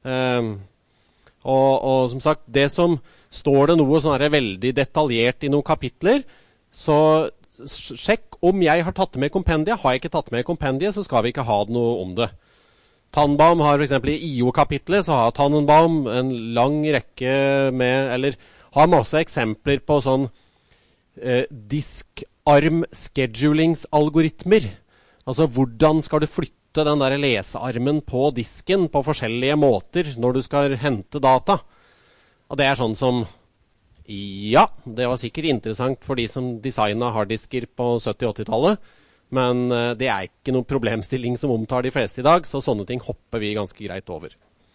Og som sagt, det som står det noe sånn veldig detaljert i noen kapitler, så sjekk om jeg har tatt med kompendiet. Har jeg ikke tatt med kompendiet, så skal vi ikke ha noe om det. Tannenbaum har for eksempel i IO-kapitlet, så har Tannenbaum en lang rekke med, eller har masse eksempler på sånn diskarm-schedulingsalgoritmer. Altså hvordan skal du flytte den der lesearmen på disken på forskjellige måter når du skal hente data. Og det sånn som, ja, det var sikkert interessant for de som designet harddisker på 70-80-tallet, men det ikke noen problemstilling som omtar de fleste i dag, så sånne ting hopper vi ganske greit over.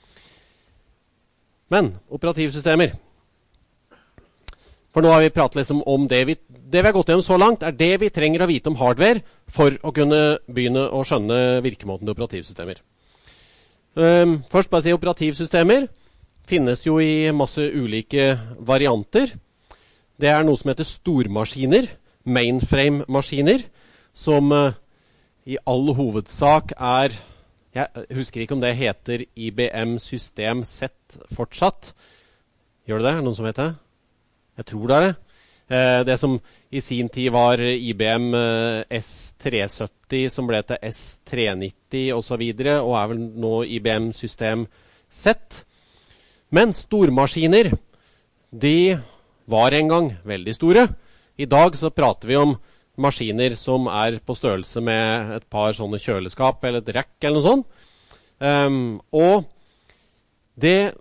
Men, operativsystemer. For nå har vi pratet liksom om det vi har gått gjennom så langt, det vi trenger å vite om hardware for å kunne begynne å skjønne virkemåten til operativsystemer. Først bare si operativsystemer finnes jo i masse ulike varianter. Det noe som heter stormaskiner, mainframe-maskiner, som i all hovedsak jeg husker ikke om det heter IBM System Z fortsatt. Gjør det? Noen som vet det? Jeg tror det. Det som i sin tid var IBM S370, som ble til S390 og så videre, og vel nå IBM System Z. Men stormaskiner, de var en gang veldig store. I dag så prater vi om maskiner som på størrelse med et par sånne kjøleskap eller et rack eller noe sånt. Og det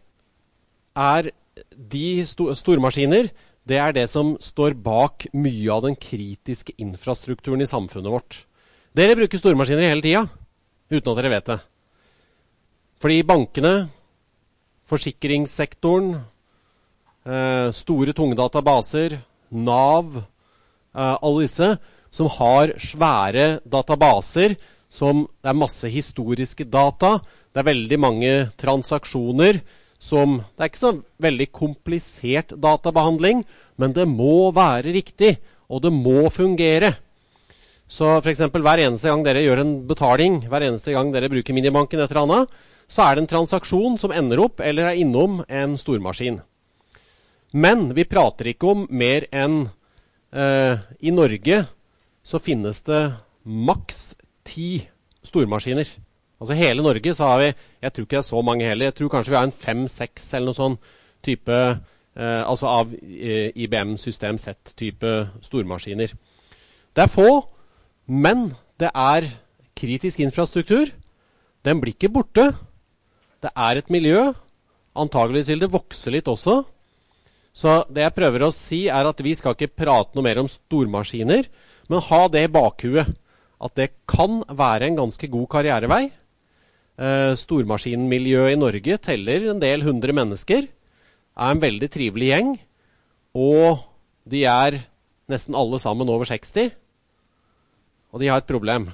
de stormaskiner, det det som står bak mye av den kritiske infrastrukturen i samfunnet vårt. Dere bruker stormaskiner hele tiden, uten at dere vet det. Fordi bankene, forsikringssektoren, store tungdatabaser, NAV, alle disse som har svære databaser, som det masse historiske data, det veldig mange transaksjoner, som det ikke så veldig komplisert databehandling, men det må være riktig, og det må fungere. Så for eksempel hver eneste gang dere gjør en betaling, hver eneste gang dere bruker minibanken et eller annet, så det en transaksjon som ender opp eller innom en stormaskin. Men vi prater ikke om mer enn i Norge så finnes det maks 10 stormaskiner. Altså hele Norge så har vi, jeg tror ikke det så mange heller, jeg tror kanskje vi har en 5-6 eller noe sånn type, altså av IBM System Z-type stormaskiner. Det få, men det kritisk infrastruktur. Den blir ikke borte. Det et miljø. Antageligvis vil det vokse litt også. Så det jeg prøver å si at vi skal ikke prate noe mer om stormaskiner, men ha det i bakhuet, at det kan være en ganske god karrierevei. Stormaskinmiljøet i Norge teller en del 100 mennesker, en veldig trivelig gjeng, og de nesten alle sammen over 60, og de har et problem.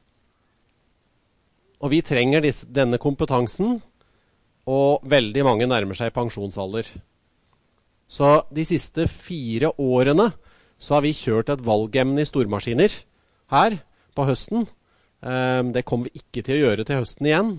Og vi trenger denne kompetansen, og veldig mange nærmer seg pensjonsalder. Så de siste 4 årene så har vi kjørt et valgemne i stormaskiner her på høsten. Det kommer vi ikke til å gjøre til høsten igjen.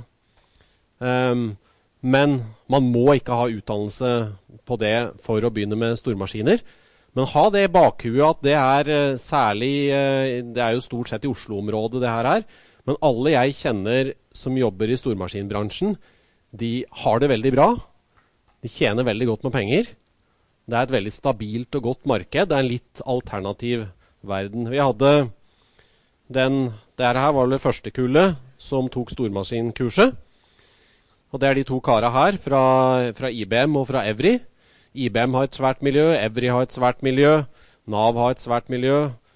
Men man må ikke ha utdannelse på det for å begynne med stormaskiner. Men ha det i bakhuet at det særlig, det jo stort sett i Oslo-området det her. Men alle jeg kjenner som jobber i stormaskinbransjen, de har det veldig bra. De tjener veldig godt med penger. Det et veldig stabilt og godt marked. Det en litt alternativ verden. Vi hadde det her var det første kullet som tok stormaskinkurset. Og det de to kara her fra IBM og fra Evry. IBM har et svært miljø, Evry har et svært miljø, NAV har et svært miljø,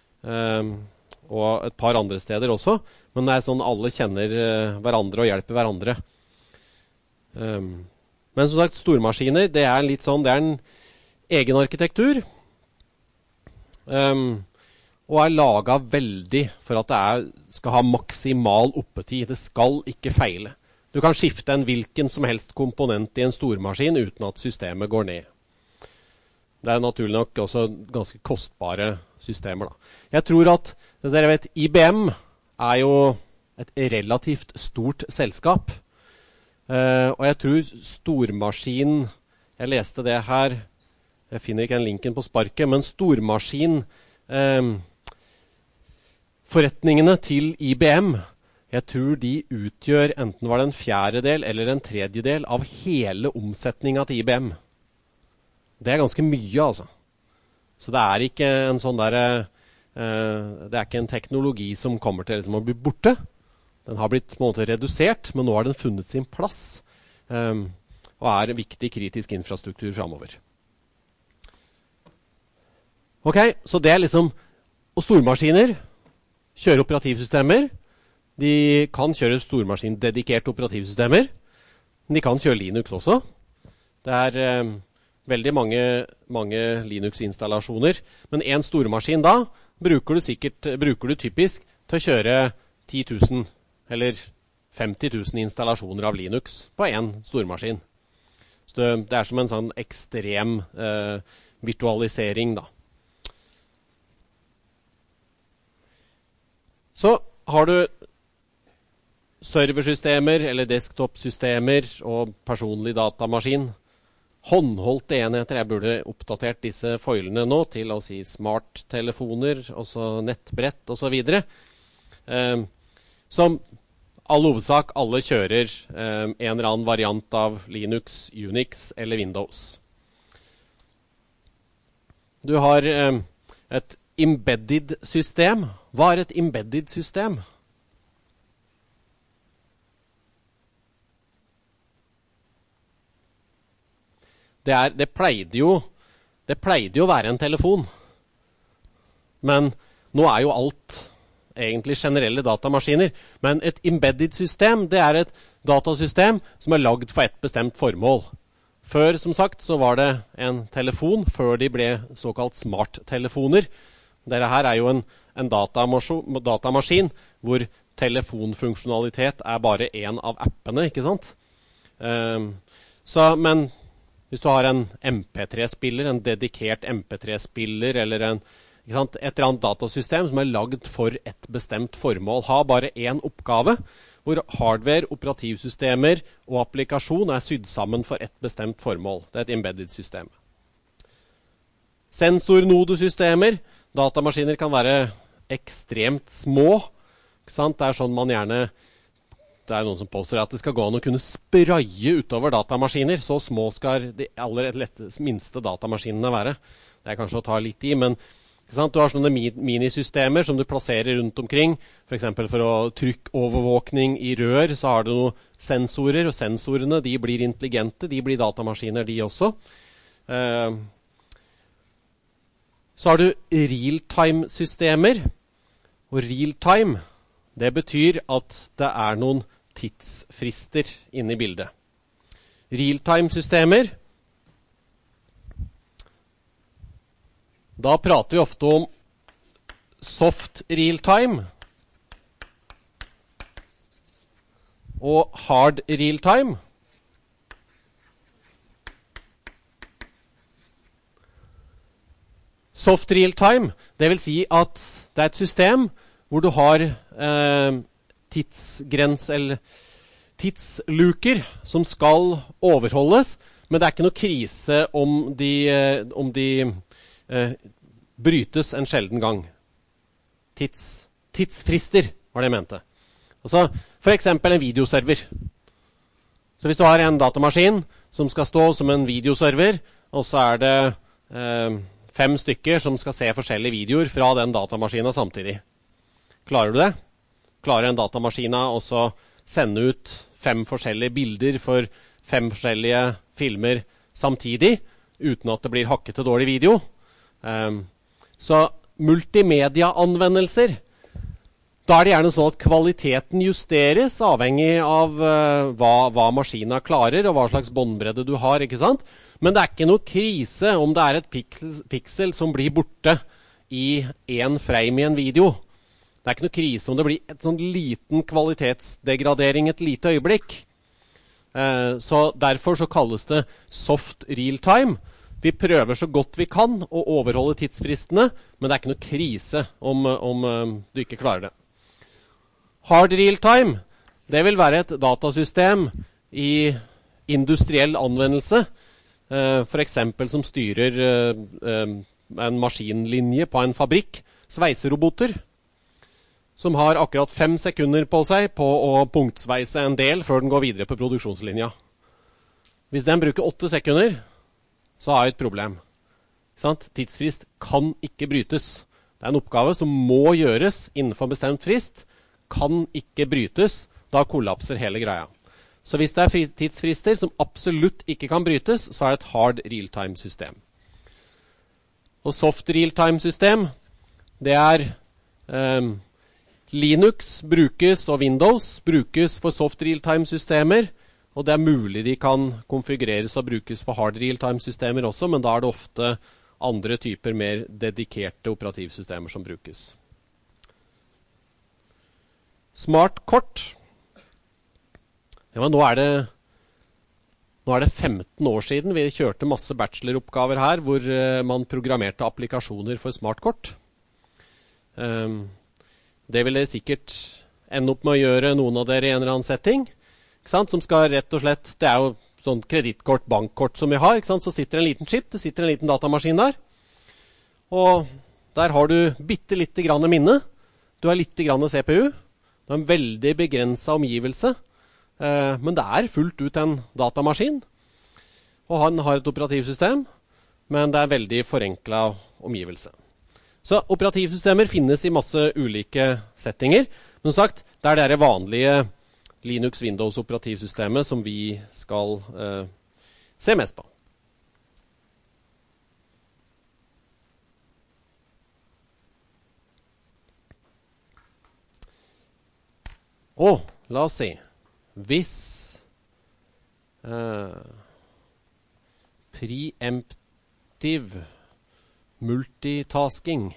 og et par andre steder også. Men det sånn alle kjenner hverandre og hjelper hverandre. Men som sagt, stormaskiner, det litt sånn, det en egen arkitektur. Og laget veldig for at det skal ha maksimal oppetid. Det skal ikke feile. Du kan skifte en hvilken som helst komponent i en stormaskin uten at systemet går ned. Det naturlig nok også ganske kostbare systemer. Da. Jeg tror at, dere vet, IBM jo et relativt stort selskap. Og jeg tror stormaskin, jeg leste det her, jeg finner ikke en linken på sparket, men stormaskin forretningene til IBM, jeg tror de utgjør enten var det en fjerdedel eller en tredjedel av hele omsetningen til IBM. Det ganske mye, altså. Så det ikke en sånn der, det ikke en teknologi som kommer til liksom, å bli borte. Den har blitt på en måte redusert, men nå har den funnet sin plass, og viktig kritisk infrastruktur fremover. Ok, så det liksom, og stormaskiner kjører operativsystemer. De kan kjøre stormaskin-dedikerte operativsystemer, men de kan kjøre Linux også. Det veldig mange Linux-installasjoner, men en stormaskin da bruker du typisk til å kjøre 10 000 eller 50 000 installasjoner av Linux på en stormaskin. Så det som en sånn ekstrem virtualisering da. Så har du serversystemer eller desktop-systemer og personlig datamaskin. Håndholdte enheter, jeg burde oppdatert disse foilene nå til å si smarttelefoner, også nettbrett og så videre. Som all hovedsak alle kjører en eller annen variant av Linux, Unix eller Windows. Du har et embedded system. Hva et embedded system? Det pleide jo å være en telefon. Men nå jo alt egentlig generelle datamaskiner. Men et embedded system, det et datasystem som laget for et bestemt formål. Før, som sagt, så var det en telefon, før de ble såkalt smarttelefoner. Dette her jo en datamaskin, hvor telefonfunksjonalitet bare en av appene, ikke sant? Men hvis du har en MP3-spiller, en dedikert MP3-spiller, eller et eller annet datasystem som laget for et bestemt formål, har bare en oppgave, hvor hardware, operativsystemer og applikasjon sydd sammen for et bestemt formål. Det et embedded system. Sensornodesystemer, datamaskiner kan være ekstremt små. Ikke sant? Det sånn man gjerne... Det noen som påstår at det skal gå an å kunne spraye utover datamaskiner. Så små skal de aller minste datamaskinene være. Det kanskje å ta litt i, men ikke sant? Du har sånne minisystemer som du plasserer rundt omkring. For eksempel for å trykkovervåkning i rør, så har du noen sensorer, og sensorene de blir intelligente, de blir datamaskiner de også. Så har du real-time-systemer, og real-time, det betyr at det noen tidsfrister inne i bildet. Real-time-systemer, da prater vi ofte om soft real-time og hard real-time. Soft real-time, det vil si at det et system hvor du har eller tidsluker som skal overholdes, men det ikke noe krise om de brytes en sjelden gang. Tidsfrister var det jeg mente. Altså, for eksempel en videoserver. Så hvis du har en datamaskin som skal stå som en videoserver, og så er det 5 stykker som skal se forskjellige videoer fra den datamaskinen samtidig. Klarer du det? Klarer en datamaskina også sende ut 5 forskjellige bilder for 5 forskjellige filmer samtidig, uten at det blir hakkete dårlig video? Så multimedia-anvendelser, da er det gjerne sånn at kvaliteten justeres avhengig av hva maskinen klarer, og hva slags båndbredde du har, ikke sant? Men det er ikke noe krise om det er et pixel som blir borte i en frame i en video. Det er ikke noe krise om det blir et sånn liten kvalitetsdegradering et lite øyeblikk. Så derfor så kalles det soft real time. Vi prøver så godt vi kan å overholde tidsfristene, men det er ikke noe krise om du ikke klarer det. Hard real time, det vil være et datasystem i industriell anvendelse, for eksempel som styrer en maskinlinje på en fabrikk, sveiseroboter, som har akkurat 5 sekunder på seg på å punktsveise en del før den går videre på produksjonslinja. Hvis den bruker 8 sekunder, så har jeg et problem. Tidsfrist kan ikke brytes. Det er en oppgave som må gjøres innenfor bestemt frist, kan ikke brytes, da kollapser hele greia. Så hvis det er tidsfrister som absolutt ikke kan brytes, så er det et hard real-time-system. Og soft real-time-system, det er Linux brukes og Windows brukes for soft real-time-systemer, og det er mulig de kan konfigureres og brukes for hard real-time-systemer også, men da er det ofte andre typer mer dedikerte operativsystemer som brukes. Smart kort. Ja, nå er det 15 år siden vi kjørte masse bacheloroppgaver her, hvor man programmerte applikasjoner for smartkort. Det vil dere sikkert ende opp med å gjøre noen av dere i en eller annen setting, ikke sant? Som skal rett og slett, det er jo sånn kredittkort, bankkort som vi har, ikke sant? Så sitter en liten chip, det sitter en liten datamaskin der, og der har du bitte litt grann minne, du har litt grann CPU, du har en veldig begrenset omgivelse, men det er fullt ut en datamaskin, og han har et operativsystem, men det er veldig forenklet omgivelse. Så operativsystemer finnes i masse ulike settinger, men som sagt, det er det vanlige Linux Windows operativsystemet som vi skal se mest på. La oss se. Hvis preemptive multitasking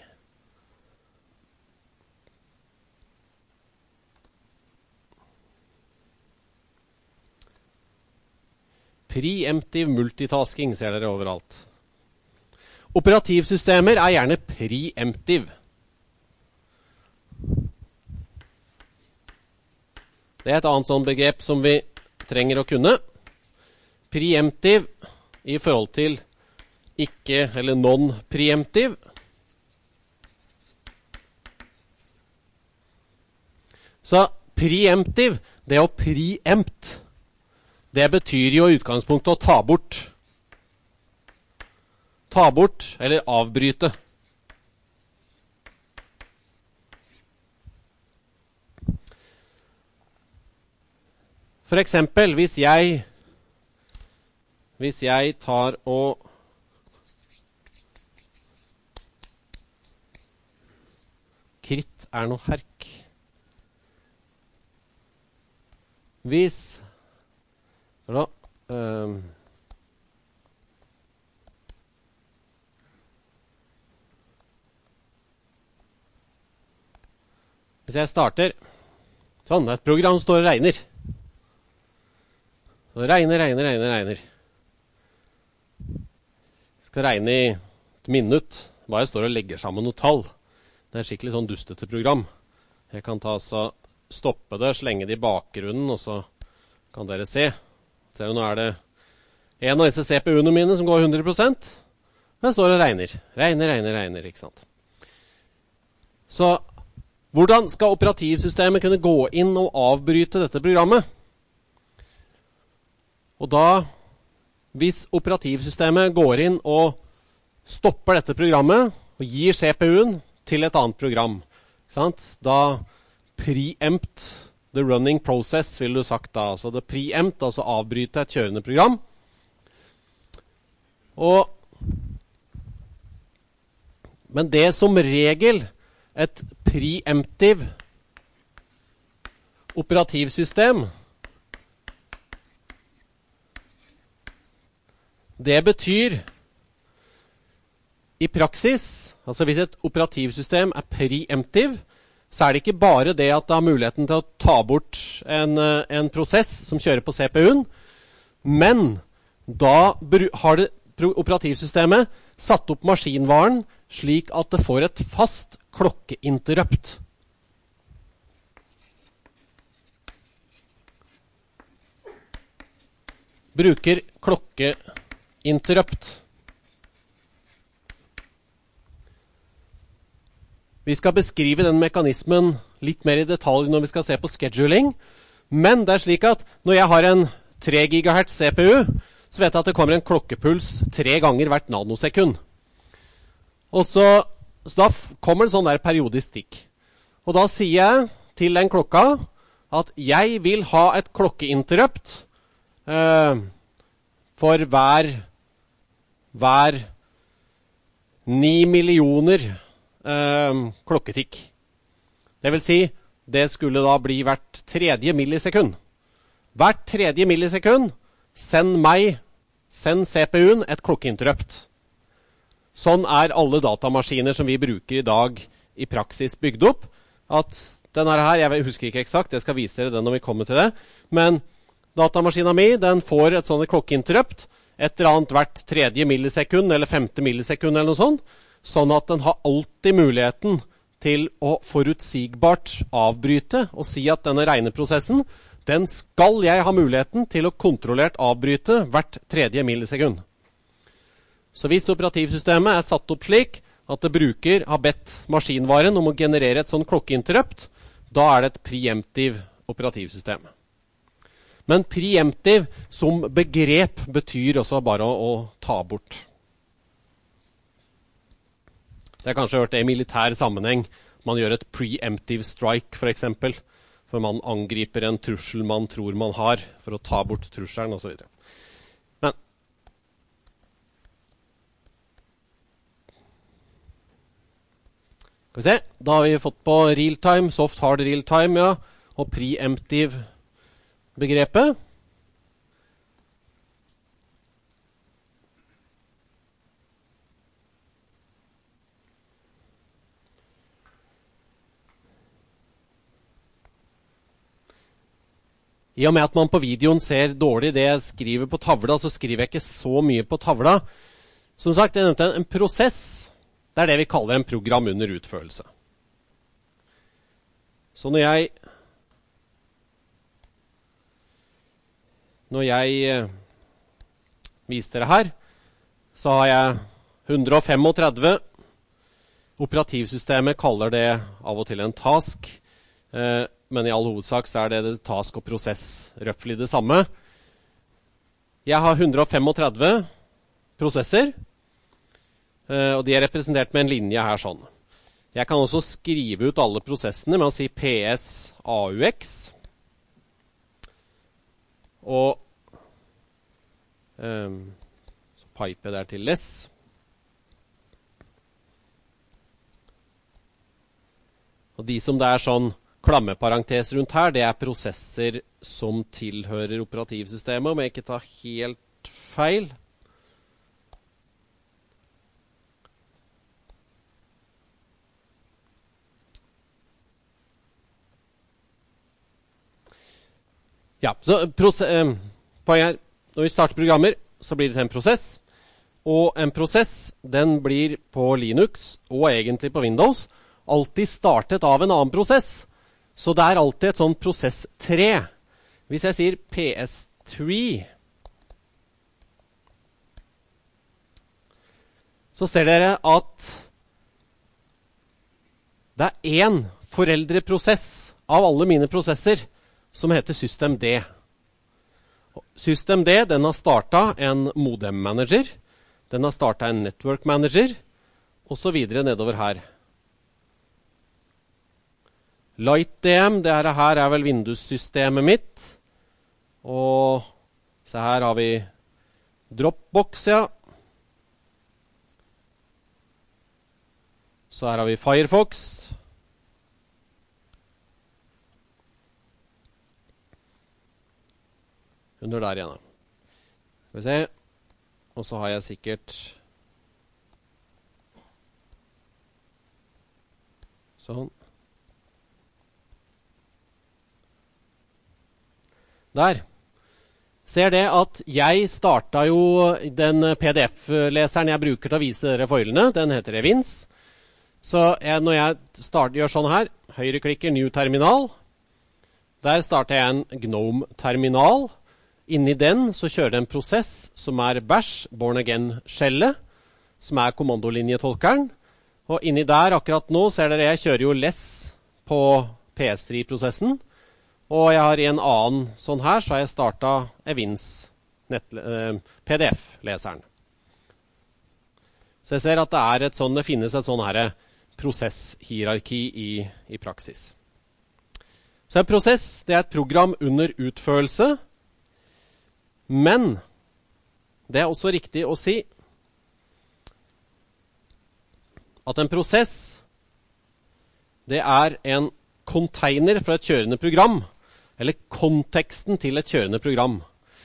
Preemptive multitasking ser dere overalt. Operativsystemer er gjerne preemptive. Det er et annet sånn begrep som vi trenger å kunne. Preemptive i forhold til ikke eller non-preemptive. Så preemptive, det å preempt, det betyr jo i utgangspunktet å ta bort. Ta bort eller avbryte. For eksempel, hvis jeg tar og kritt er noe herk. Hvis hvis jeg starter sånn, et program står og regner. Så regner. Skal regne i et minutt, bare jeg står og legger sammen noe tall. Det er skikkelig sånn dustete program. Jeg kan stoppe det, slenge det i bakgrunnen, og så kan dere se. Ser du, nå er det en av disse CPU-ene mine som går 100%. Den står og regner. Regner, ikke sant? Så hvordan skal operativsystemet kunne gå inn og avbryte dette programmet? Og da, hvis operativsystemet går inn og stopper dette programmet og gir CPU-en til et annet program, ikke sant? Da preempt the running process, vil du sagt da. Altså det preempt, altså avbryte et kjørende program. Men det som regel et preemptiv operativsystem, det betyr i praksis, altså hvis et operativsystem er preemptiv, så er det ikke bare det at det har muligheten til å ta bort en prosess som kjører på CPU-en, men da har operativsystemet satt opp maskinvaren slik at det får et fast klokkeinterrupt. Bruker klokkeinterrupt. Vi skal beskrive den mekanismen litt mer i detalj når vi skal se på scheduling, men det er slik at når jeg har en 3 GHz CPU, så vet jeg at det kommer en klokkepuls 3 ganger hvert nanosekund. Og så da kommer det sånn der periodisk stikk. Og da sier jeg til den klokka at jeg vil ha et klokkeinterrupt for hver 9 millioner klokketikk. Det vil si, det skulle da bli hvert 3. millisekund. Hvert 3. millisekund, send CPU-en et klokkeinterrupt. Sånn er alle datamaskiner som vi bruker i dag i praksis bygd opp. At denne her, jeg husker ikke eksakt, jeg skal vise dere den når vi kommer til det, men datamaskinen min, den får et sånt klokkeinterrupt, et eller annet hvert 3. millisekund eller 5. millisekund eller noe sånt, sånn at den har alltid muligheten til å forutsigbart avbryte og si at denne regneprosessen, den skal jeg ha muligheten til å kontrollert avbryte hvert 3. millisekund. Så hvis operativsystemet er satt opp slik at det har bedt maskinvaren om å generere et sånn klokkeinterrupt, da er det et preemptiv operativsystem. Men preemptiv som begrep betyr også bare å ta bort. Det har kanskje hørt det i militær sammenheng. Man gjør et preemptive strike, for eksempel. For man angriper en trussel man tror man har, for å ta bort trusselen, og så videre. Men skal vi se, da har vi fått på real-time, soft hard real-time, ja, og preemptive begrepet. I og med at man på videoen ser dårlig det jeg skriver på tavla, så skriver jeg ikke så mye på tavla. Som sagt, jeg nevnte en prosess. Det er det vi kaller en program under utførelse. Så når jeg viser dere her, så har jeg 135. Operativsystemet kaller det av og til en task, men i all hovedsak så er det task og prosess røftlig det samme. Jeg har 135 prosesser, og de er representert med en linje her sånn. Jeg kan også skrive ut alle prosessene med å si PS AUX. Og så piper jeg der til less. Og de som det er sånn klammeparentes rundt her, det er prosesser som tilhører operativsystemet, om jeg ikke tar helt feil. Ja, så poenget er, når vi starter programmer, så blir det til en prosess, og en prosess, den blir på Linux, og egentlig på Windows, alltid startet av en annen prosess. Så det er alltid et sånn prosess 3. Hvis jeg sier PS3, så ser dere at det er en foreldreprosess av alle mine prosesser som heter System D. System D, den har startet en modem manager, den har startet en network manager, og så videre nedover her. LightDM, det her er vel Windows-systemet mitt, og så her har vi Dropbox, ja. Så her har vi Firefox. Under der igjen. Skal vi se. Og så har jeg sikkert sånn. Der. Ser det at jeg startet jo den PDF-leseren jeg bruker til å vise dere foilene. Den heter Evince. Så når jeg gjør sånn her, høyreklikker New Terminal, der starter jeg en GNOME-terminal. Inni den så kjører det en prosess som er bash, born again-skjellet, som er kommandolinjetolkeren. Og inni der akkurat nå ser dere jeg kjører jo less på PS3-prosessen. Og jeg har i en annen sånn her, så har jeg startet Evince PDF-leseren. Så jeg ser at det finnes et sånn her prosesshierarki i praksis. Så en prosess, det er et program under utførelse, men det er også riktig å si at en prosess, det er en container fra et kjørende program, eller konteksten til et kjørende program.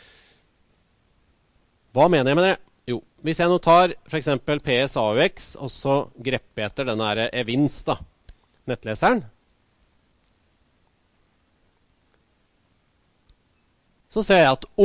Hva mener jeg med det? Jo, hvis jeg nå tar for eksempel PSAUX, og så grepper jeg etter denne her Evince, da, nettleseren, så ser jeg at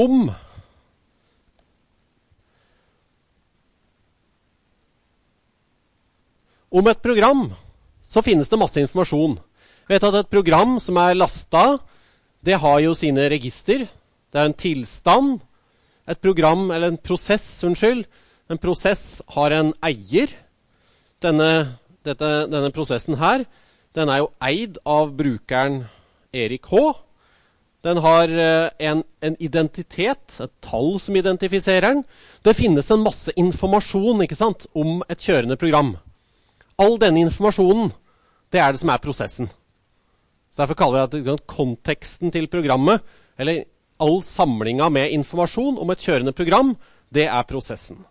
om et program, så finnes det masse informasjon. Jeg vet at et program som er lastet, det har jo sine register. Det er en tilstand. Et program, eller en prosess, en prosess har en eier. Denne prosessen her, den er jo eid av brukeren Erik H. Den har en identitet, et tall som identifiserer den. Det finnes en masse informasjon, ikke sant, om et kjørende program. All denne informasjonen, det er det som er prosessen. Så derfor kaller vi det konteksten til programmet, eller all samlinga med informasjon om et kjørende program, det er prosessen.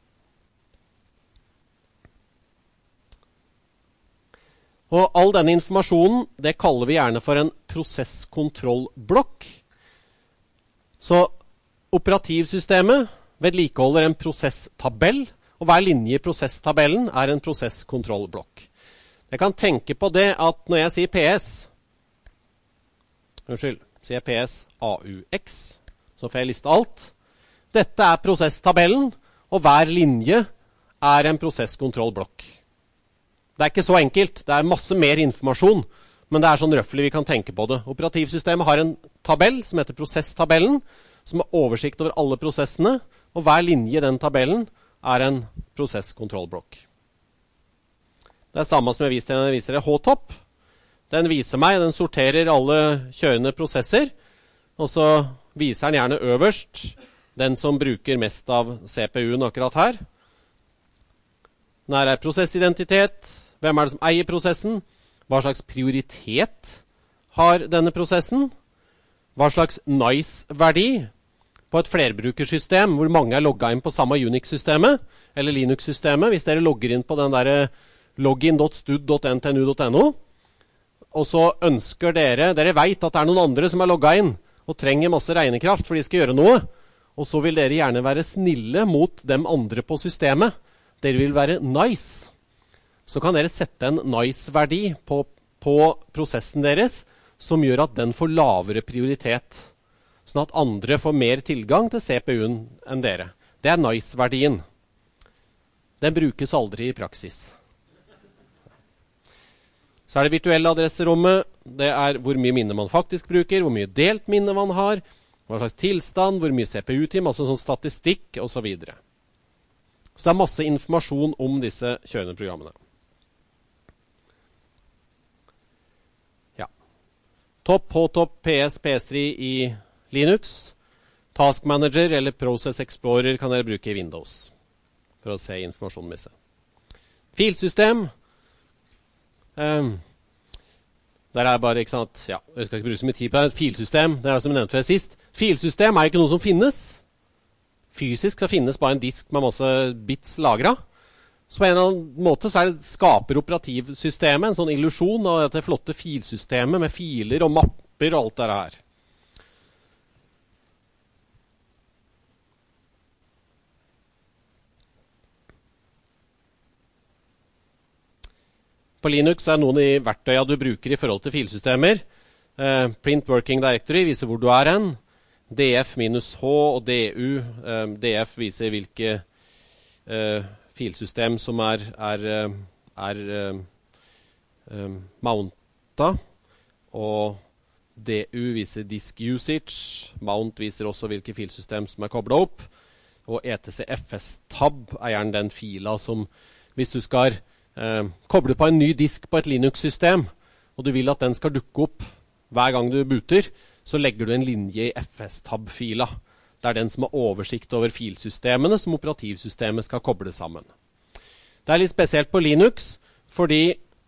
Og all denne informasjonen, det kaller vi gjerne for en prosesskontrollblokk. Så operativsystemet vedlikeholder en prosesstabell, og hver linje i prosesstabellen er en prosesskontrollblokk. Jeg kan tenke på det at når jeg sier sier PS AUX, så får jeg liste alt. Dette er prosesstabellen, og hver linje er en prosesskontrollblokk. Det er ikke så enkelt, det er masse mer informasjon, men det er sånn røffelig vi kan tenke på det. Operativsystemet har en tabell som heter prosesstabellen, som har oversikt over alle prosessene, og hver linje i den tabellen er en prosesskontrollblokk. Det er samme som jeg viser dere H-top. Den viser meg, den sorterer alle kjørende prosesser, og så viser den gjerne øverst den som bruker mest av CPU-en akkurat her. Den her er prosessidentitet, hvem er det som eier prosessen, hva slags prioritet har denne prosessen, hva slags nice-verdi på et flerbrukersystem hvor mange er logget inn på samme Unix-systemet, eller Linux-systemet, hvis dere logger inn på den der login.stud.ntnu.no, og så ønsker dere vet at det er noen andre som er logget inn, og trenger masse regnekraft for de skal gjøre noe, og så vil dere gjerne være snille mot dem andre på systemet. Dere vil være nice. Så kan dere sette en nice-verdi på prosessen deres, som gjør at den får lavere prioritet, sånn at andre får mer tilgang til CPU-en enn dere. Det er nice-verdien. Den brukes aldri i praksis. Så er det virtuelle adresserommet, det er hvor mye minne man faktisk bruker, hvor mye delt minne man har, hva slags tilstand, hvor mye CPU-time, altså sånn statistikk og så videre. Så det er masse informasjon om disse kjørende programmene. Ja. Topp, H-topp, PS, PS3 i Linux. Task Manager eller Process Explorer kan dere bruke i Windows for å se informasjonen med seg. Filsystem. Der er bare, ikke sant, ja, jeg skal ikke bruke så mye tid på det. Filsystem, det er som jeg nevnte for sist. Filsystem er ikke noe som finnes. Fysisk skal finnes bare en disk med masse bits lagret. Så på en eller annen måte så skaper operativsystemet en sånn illusjon av dette flotte filsystemet med filer og mapper og alt det her. På Linux er noen av de verktøyene du bruker i forhold til filsystemer. Print Working Directory viser hvor du er hen. DF-H og DU. DF viser hvilke filsystem som er mounta. Og DU viser disk usage. Mount viser også hvilke filsystem som er koblet opp. Og ETC-FS-tab er gjerne den fila som, hvis du skal koble på en ny disk på et Linux-system, og du vil at den skal dukke opp hver gang du booter, så legger du en linje i FS-tab-fila. Det er den som har oversikt over filsystemene som operativsystemet skal koble sammen. Det er litt spesielt på Linux, fordi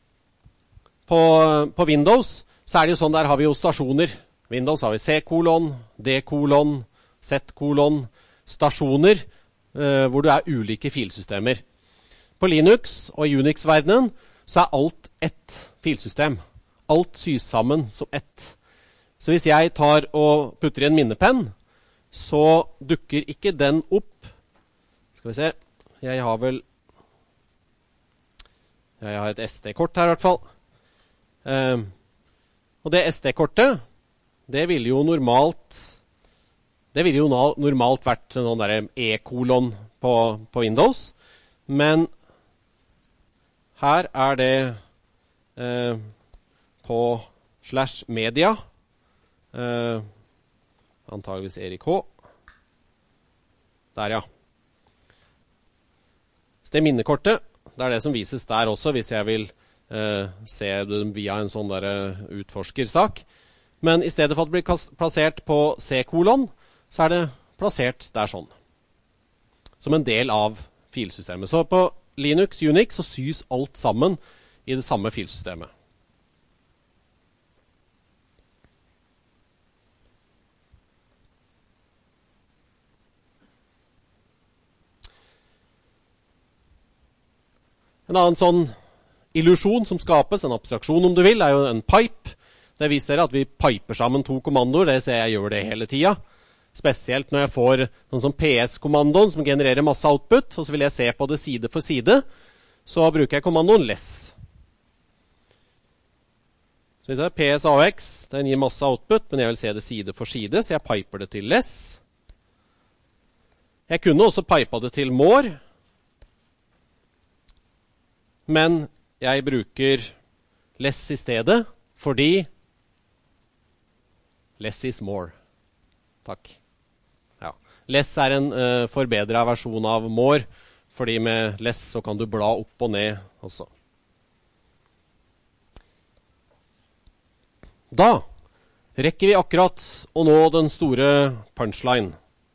på Windows så er det jo sånn, der har vi jo stasjoner. Windows har vi C-kolon, D-kolon, Z-kolon, stasjoner, hvor du er ulike filsystemer. På Linux og i Unix-verdenen så er alt ett filsystem. Alt sys sammen som ett. Så hvis jeg tar og putter i en minnepenn, så dukker ikke den opp. Skal vi se, jeg har et SD-kort her i hvert fall. Og det SD-kortet, det ville jo normalt vært en sånn der E-kolon på Windows, men her er det på /media, antageligvis Erik H. Der, ja. Så det minnekortet, det er det som vises der også, hvis jeg vil se det via en sånn der utforskersak. Men i stedet for at det blir plassert på C-kolon, så er det plassert der sånn. Som en del av filsystemet. Så på Linux, Unix, så sys alt sammen i det samme filsystemet. En annen sånn illusjon som skapes, en abstraksjon om du vil, er jo en pipe. Det viser dere at vi piper sammen to kommandoer, det ser jeg gjør det hele tiden. Spesielt når jeg får noen sånn PS-kommandoen som genererer masse output, og så vil jeg se på det side for side, så bruker jeg kommandoen less. Så hvis jeg PS-AX, den gir masse output, men jeg vil se det side for side, så jeg piper det til less. Jeg kunne også pipa det til more, men jeg bruker less i stedet, fordi less is more. Takk. Ja. Less er en forbedret versjon av more, fordi med less så kan du bla opp og ned også. Da rekker vi akkurat å nå den store punchline.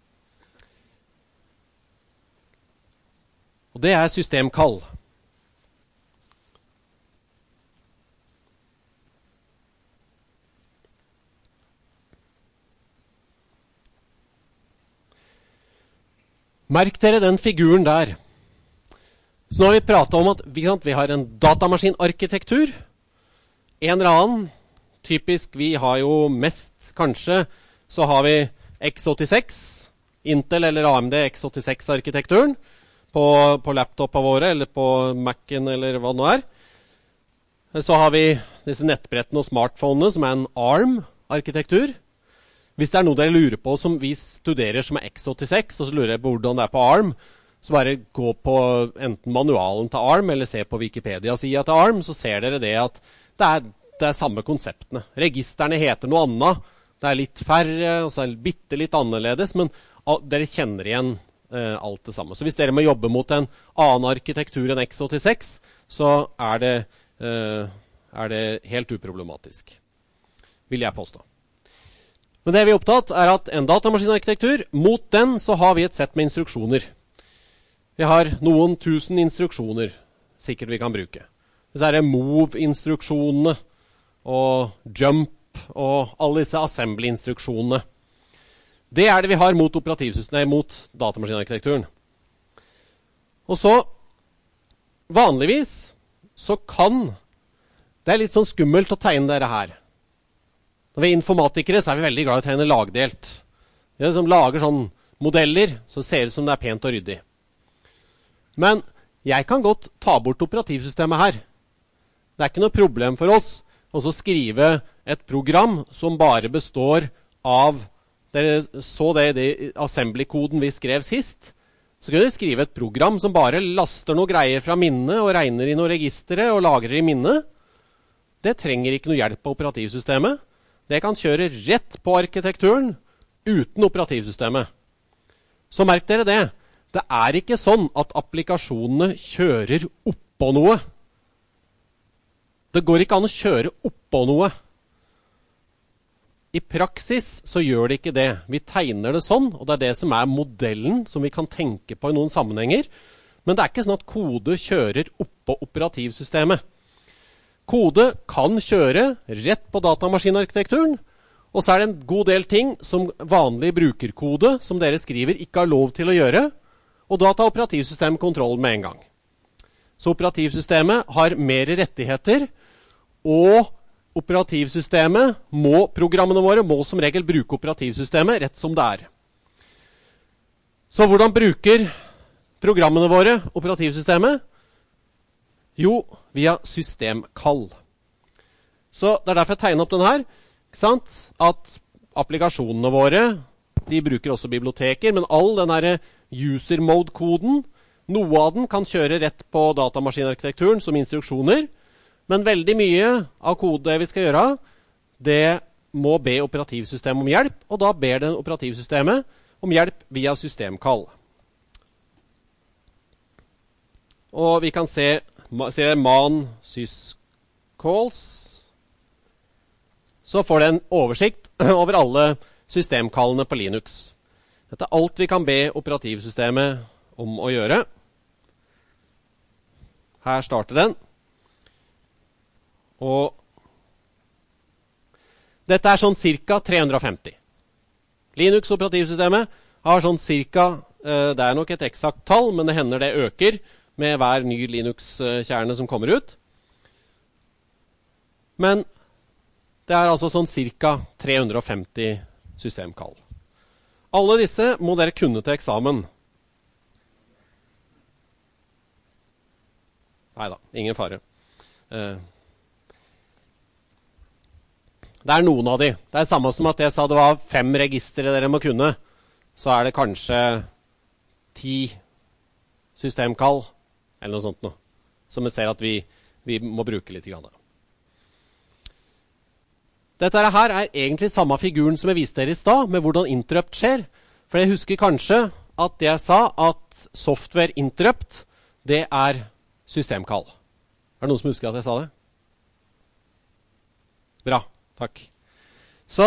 Og det er systemkall. Merk dere den figuren der. Så nå har vi pratet om at vi har en datamaskinarkitektur. En eller annen, typisk vi har jo mest, kanskje, så har vi x86, Intel eller AMD x86-arkitekturen på laptopene våre, eller på Mac'en, eller hva det nå er. Så har vi disse nettbrettene og smartphonene, som er en ARM-arkitektur. Hvis det er noe dere lurer på som vi studerer som er x86, og så lurer jeg på hvordan det er på ARM, så bare gå på enten manualen til ARM, eller se på Wikipedia-siden til ARM, så ser dere det at det er samme konseptene. Registerne heter noe annet, det er litt færre, og så er det bitte litt annerledes, men dere kjenner igjen alt det samme. Så hvis dere må jobbe mot en annen arkitektur enn x86, så er det helt uproblematisk, vil jeg påstå. Men det vi er opptatt er at en datamaskinarkitektur, mot den så har vi et sett med instruksjoner. Vi har noen tusen instruksjoner, sikkert vi kan bruke. Så er det move-instruksjonene, og jump, og alle disse assembly-instruksjonene. Det er det vi har mot operativsystemet, mot datamaskinarkitekturen. Og så, vanligvis, så kan, det er litt sånn skummelt å tegne dere her. Når vi er informatikere, så er vi veldig glad i å tegne lagdelt. Vi som lager sånn modeller, så ser det ut som det er pent og ryddig. Men jeg kan godt ta bort operativsystemet her. Det er ikke noe problem for oss å skrive et program som bare består av, dere så det i assembly-koden vi skrev sist, så kan dere skrive et program som bare laster noe greier fra minnet og regner i noe registre og lagrer i minnet. Det trenger ikke noe hjelp av operativsystemet. Det kan kjøre rett på arkitekturen uten operativsystemet. Så merk dere det. Det er ikke sånn at applikasjonene kjører oppå noe. Det går ikke an å kjøre oppå noe. I praksis så gjør det ikke det. Vi tegner det sånn, og det er det som er modellen som vi kan tenke på i noen sammenhenger. Men det er ikke sånn at kode kjører oppå operativsystemet. Kode kan kjøre rett på datamaskinarkitekturen, og så er det en god del ting som vanlig brukerkode som dere skriver ikke har lov til å gjøre, og da tar operativsystemet kontroll med en gang. Så operativsystemet har mer rettigheter, og operativsystemet programmene våre må som regel bruke operativsystemet rett som det er. Så hvordan bruker programmene våre operativsystemet? Jo, via systemkall. Så det er derfor jeg tegner opp den her, ikke sant? At applikasjonene våre, de bruker også biblioteker, men all den her user mode-koden, noe av den kan kjøre rett på datamaskinarkitekturen som instruksjoner, men veldig mye av kode vi skal gjøre, det må be operativsystemet om hjelp, og da ber den operativsystemet om hjelp via systemkall. Og vi kan se man syscalls, så får det en oversikt over alle systemkallene på Linux. Dette er alt vi kan be operativsystemet om å gjøre. Her starter den. Og dette er sånn cirka 350. Linux operativsystemet har sånn cirka, det er nok et eksakt tall, men det hender det øker med hver ny Linux-kjerne som kommer ut. Men det er altså sånn cirka 350 systemkall. Alle disse må dere kunne til eksamen. Neida, ingen fare. Det er noen av de. Det er samme som at jeg sa det var 5 registre dere må kunne. Så er det kanskje 10 systemkall, eller noe sånt noe. Som vi ser at vi må bruke litt grann. Dette her er egentlig samme figuren som jeg viste dere i sted, med hvordan interrupt skjer. For jeg husker kanskje at jeg sa at software interrupt, det er systemkall. Er det noen som husker at jeg sa det? Bra, takk. Så,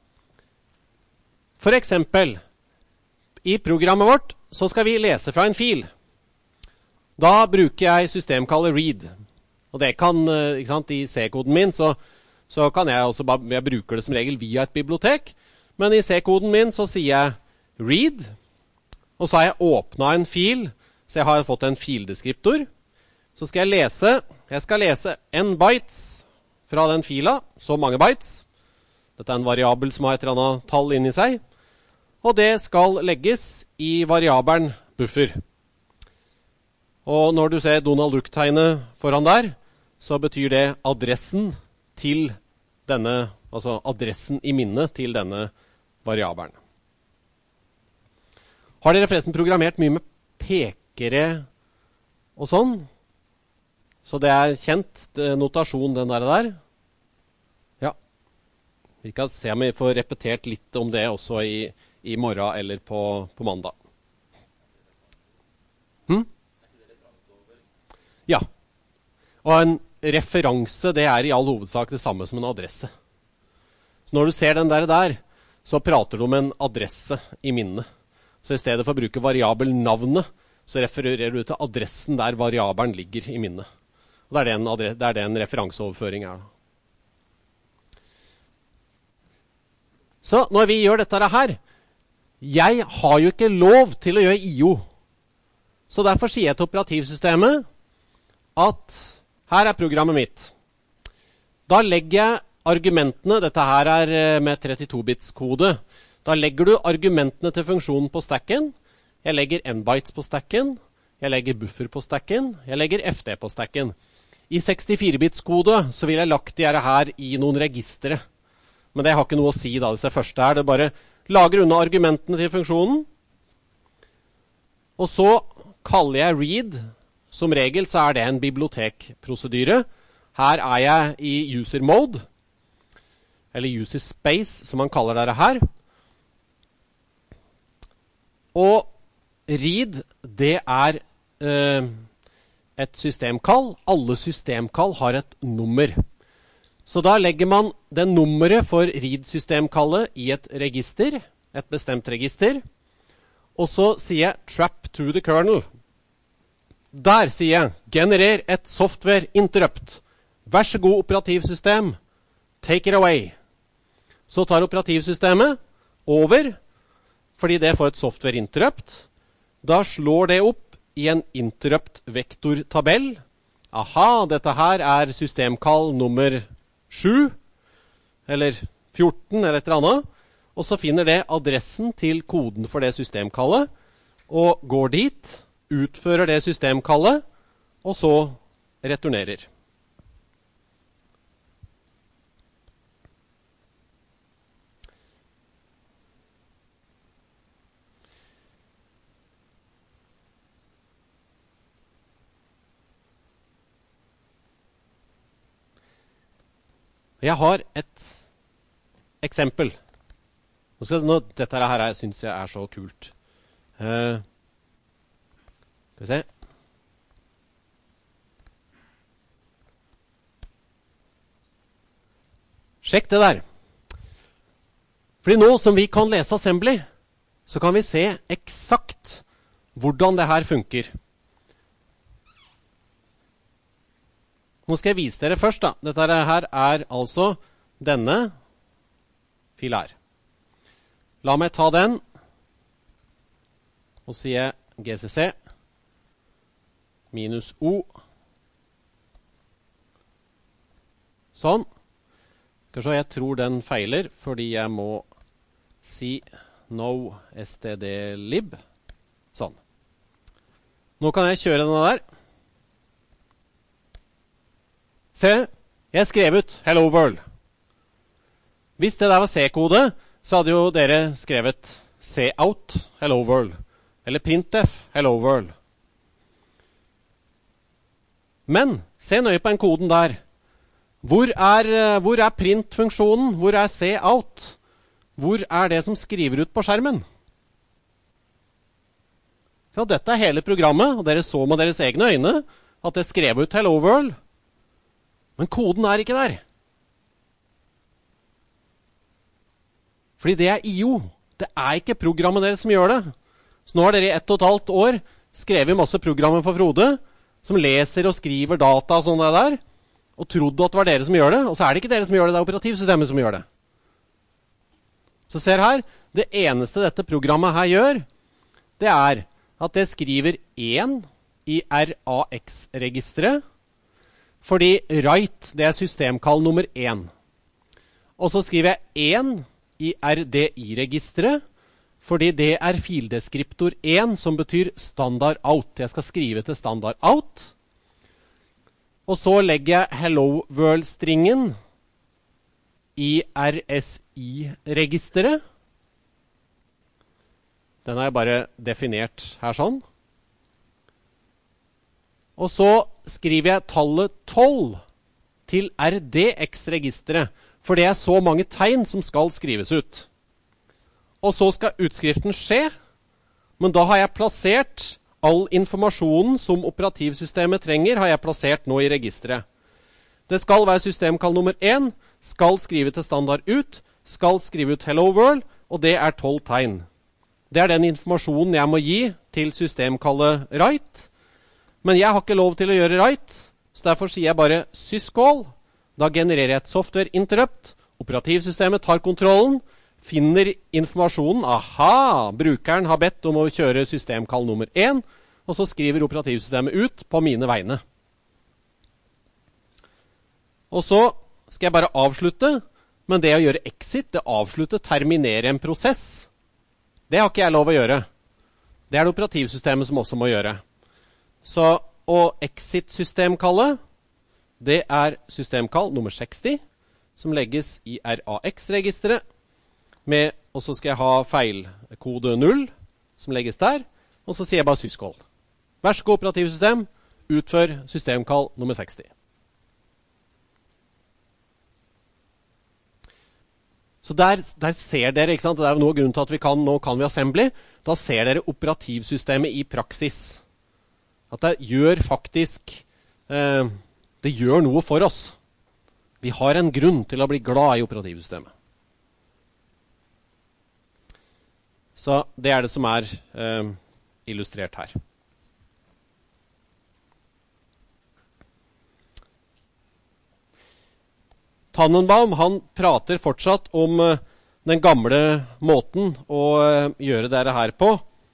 for eksempel, i programmet vårt så skal vi lese fra en fil. Da bruker jeg systemkallet read. Og det kan, ikke sant, i C-koden min så kan jeg også jeg bruker det som regel via et bibliotek. Men i C-koden min så sier jeg read, og så har jeg åpnet en fil, så jeg har fått en fildeskriptor. Så skal jeg skal lese n bytes fra den fila, så mange bytes. Dette er en variabel som har et eller annet tall inni seg. Og det skal legges i variabelen buffer. Og når du ser Donald Duck-tegnet foran der, så betyr det adressen til denne, altså adressen i minnet til denne variabelen. Har dere forresten programmert mye med pekere og sånn? Så det er kjent notasjon den der. Ja. Vi kan se om vi får repetert litt om det også i morgen eller på mandag. Og en referanse, det i all hovedsak det samme som en adresse. Så når du ser den der, så prater du om en adresse i minnet. Så i stedet for å bruke variabel navnet, så refererer du til adressen der variabelen ligger i minnet. Og det det en referanseoverføring da. Så når vi gjør dette her, jeg har jo ikke lov til å gjøre IO. Så derfor sier jeg til operativsystemet at her programmet mitt. Da legger jeg argumentene, dette her med 32-bits kode, da legger du argumentene til funksjonen på stacken, jeg legger n-bytes på stacken, jeg legger buffer på stacken, jeg legger FD på stacken. I 64-bits kode så vil jeg lagt de her i noen registre, men det har ikke noe å si da, disse første her, det bare lager unna argumentene til funksjonen, og så kaller jeg read. Som regel så det en bibliotekprosedyre. Her jeg i user mode, eller user space, som man kaller det her. Og read, det et systemkall. Alle systemkall har et nummer. Så da legger man det nummeret for read-systemkallet i et register, et bestemt register. Og så sier jeg trap to the kernel. Der sier jeg, generer et software interrupt. Vær så god operativsystem, take it away. Så tar operativsystemet over, fordi det får et software interrupt. Da slår det opp i en interrupt-vektortabell. Aha, dette her systemkall nummer 7, eller 14, eller et eller annet. Og så finner det adressen til koden for det systemkallet, og går dit, utfører det systemkallet, og så returnerer. Jeg har et eksempel. Dette her synes jeg så kult. Skal vi se. Sjekk det der. Fordi nå som vi kan lese assembly, så kan vi se eksakt hvordan det her funker. Nå skal jeg vise dere først da. Dette her altså denne fil her. La meg ta den, og sier GCC minus O. Sånn. Jeg tror den feiler, fordi jeg må si no stdlib. Sånn. Nå kan jeg kjøre denne der. Se, jeg skrev ut Hello World. Hvis det der var C-kode, så hadde jo dere skrevet cout Hello World, eller printf Hello World. Men, se nøye på den koden der. Hvor print-funksjonen? Hvor cout? Hvor det som skriver ut på skjermen? Så dette hele programmet, og dere så med deres egne øyne at det skrev ut Hello World. Men koden ikke der. Fordi det IO. Det ikke programmet deres som gjør det. Så nå har dere i 1,5 år skrevet masse programmer for Frode, som leser og skriver data og sånn der, og trodde at det var dere som gjør det, og så det ikke dere som gjør det, det operativsystemet som gjør det. Så ser her, det eneste dette programmet her gjør, det at det skriver 1 i RAX-registeret, fordi write, det systemkall nummer 1. Og så skriver jeg 1 i RDI-registeret, fordi det fildeskriptor 1, som betyr standard out. Jeg skal skrive til standard out. Og så legger jeg hello world-stringen i RSI-registeret. Den har jeg bare definert her sånn. Og så skriver jeg tallet 12 til RDX-registeret, for det så mange tegn som skal skrives ut. Og så skal utskriften skje, men da har jeg plassert all informasjonen som operativsystemet trenger, har jeg plassert nå i registeret. Det skal være systemkall nummer 1, skal skrive til standard ut, skal skrive ut hello world, og det 12 tegn. Det den informasjonen jeg må gi til systemkallet write, men jeg har ikke lov til å gjøre write, så derfor sier jeg bare syscall. Da genererer jeg et software interrupt, operativsystemet tar kontrollen, finner informasjonen, aha, brukeren har bedt om å kjøre systemkall nummer 1, og så skriver operativsystemet ut på mine vegne. Og så skal jeg bare avslutte, men det å gjøre exit, det avslutte, terminere en prosess, det har ikke jeg lov å gjøre. Det det operativsystemet som også må gjøre. Så, og exit-systemkallet, det systemkall nummer 60, som legges i RAX-registeret, og så skal jeg ha feilkode 0, som legges der, og så sier jeg bare syscall. Vær så god, operativsystem, utfør systemkall nummer 60. Så der ser dere, ikke sant? Det noe grunn til at nå kan vi assembly. Da ser dere operativsystemet i praksis. At det gjør faktisk, det gjør noe for oss. Vi har en grunn til å bli glad i operativsystemet. Så det det som illustrert her. Tannenbaum, han prater fortsatt om den gamle måten å gjøre det her på.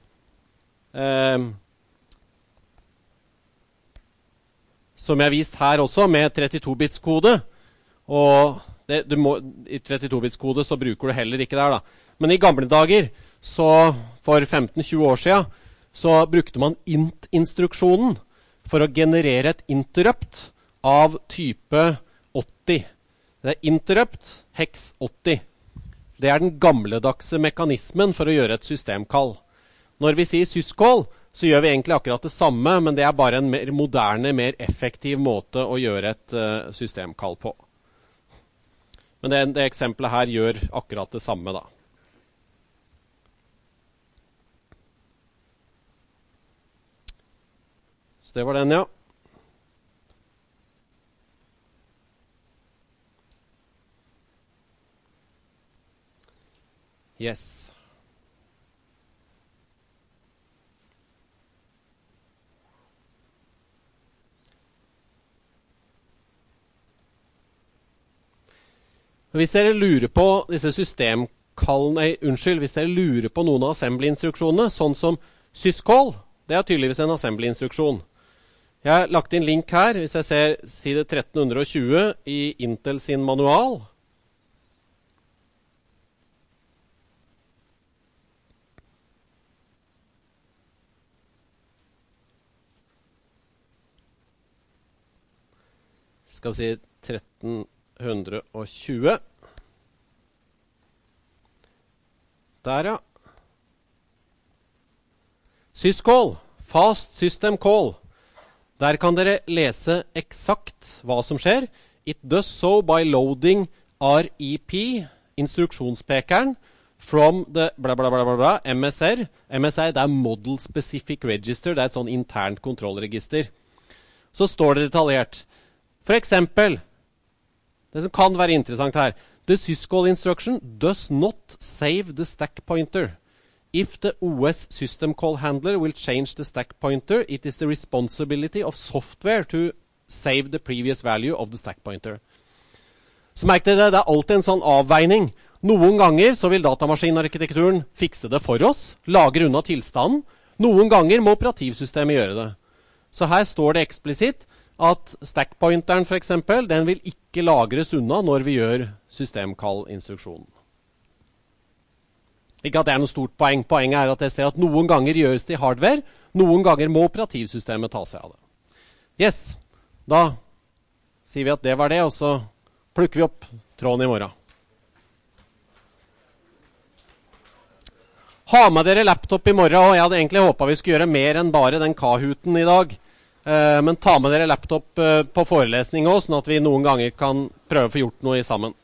Som jeg har vist her også, med 32-bits-kode. Og i 32-bits-kode så bruker du heller ikke der da. Men i gamle dager, så for 15-20 år siden, så brukte man int-instruksjonen for å generere et interrupt av type 80. Det interrupt hex 80. Det den gamledagse mekanismen for å gjøre et systemkall. Når vi sier syscall, så gjør vi egentlig akkurat det samme, men det bare en mer moderne, mer effektiv måte å gjøre et systemkall på. Men det eksempelet her gjør akkurat det samme da. Så det var den, ja. Yes. Hvis dere lurer på disse systemkallene, hvis dere lurer på noen av assembly-instruksjonene, sånn som syscall, det tydeligvis en assembly-instruksjon. Jeg har lagt inn link her, hvis jeg ser side 1320 i Intel sin manual. Skal vi si 1320. Der, ja. Syscall, fast system call. Der kan dere lese eksakt hva som skjer. It does so by loading REP, instruksjonspekeren, from the bla bla bla bla, MSR. MSR, det Model Specific Register, det et sånn internt kontrollregister. Så står det detaljert. For eksempel, det som kan være interessant her, the syscall instruction does not save the stack pointer. If the OS system call handler will change the stack pointer, it is the responsibility of software to save the previous value of the stack pointer. Så merk dere, det alltid en sånn avveining. Noen ganger så vil datamaskinarkitekturen fikse det for oss, lagre unna tilstanden. Noen ganger må operativsystemet gjøre det. Så her står det eksplisitt at stackpointeren for eksempel, den vil ikke lagres unna når vi gjør systemkall-instruksjonen. Ikke at det noe stort poeng. Poenget at jeg ser at noen ganger gjøres det i hardware, noen ganger må operativsystemet ta seg av det. Yes, da sier vi at det var det, og så plukker vi opp tråden i morgen. Ha med dere laptop i morgen, og jeg hadde egentlig håpet vi skulle gjøre mer enn bare den Kahooten i dag. Men ta med dere laptop på forelesning også, sånn at vi noen ganger kan prøve å få gjort noe sammen.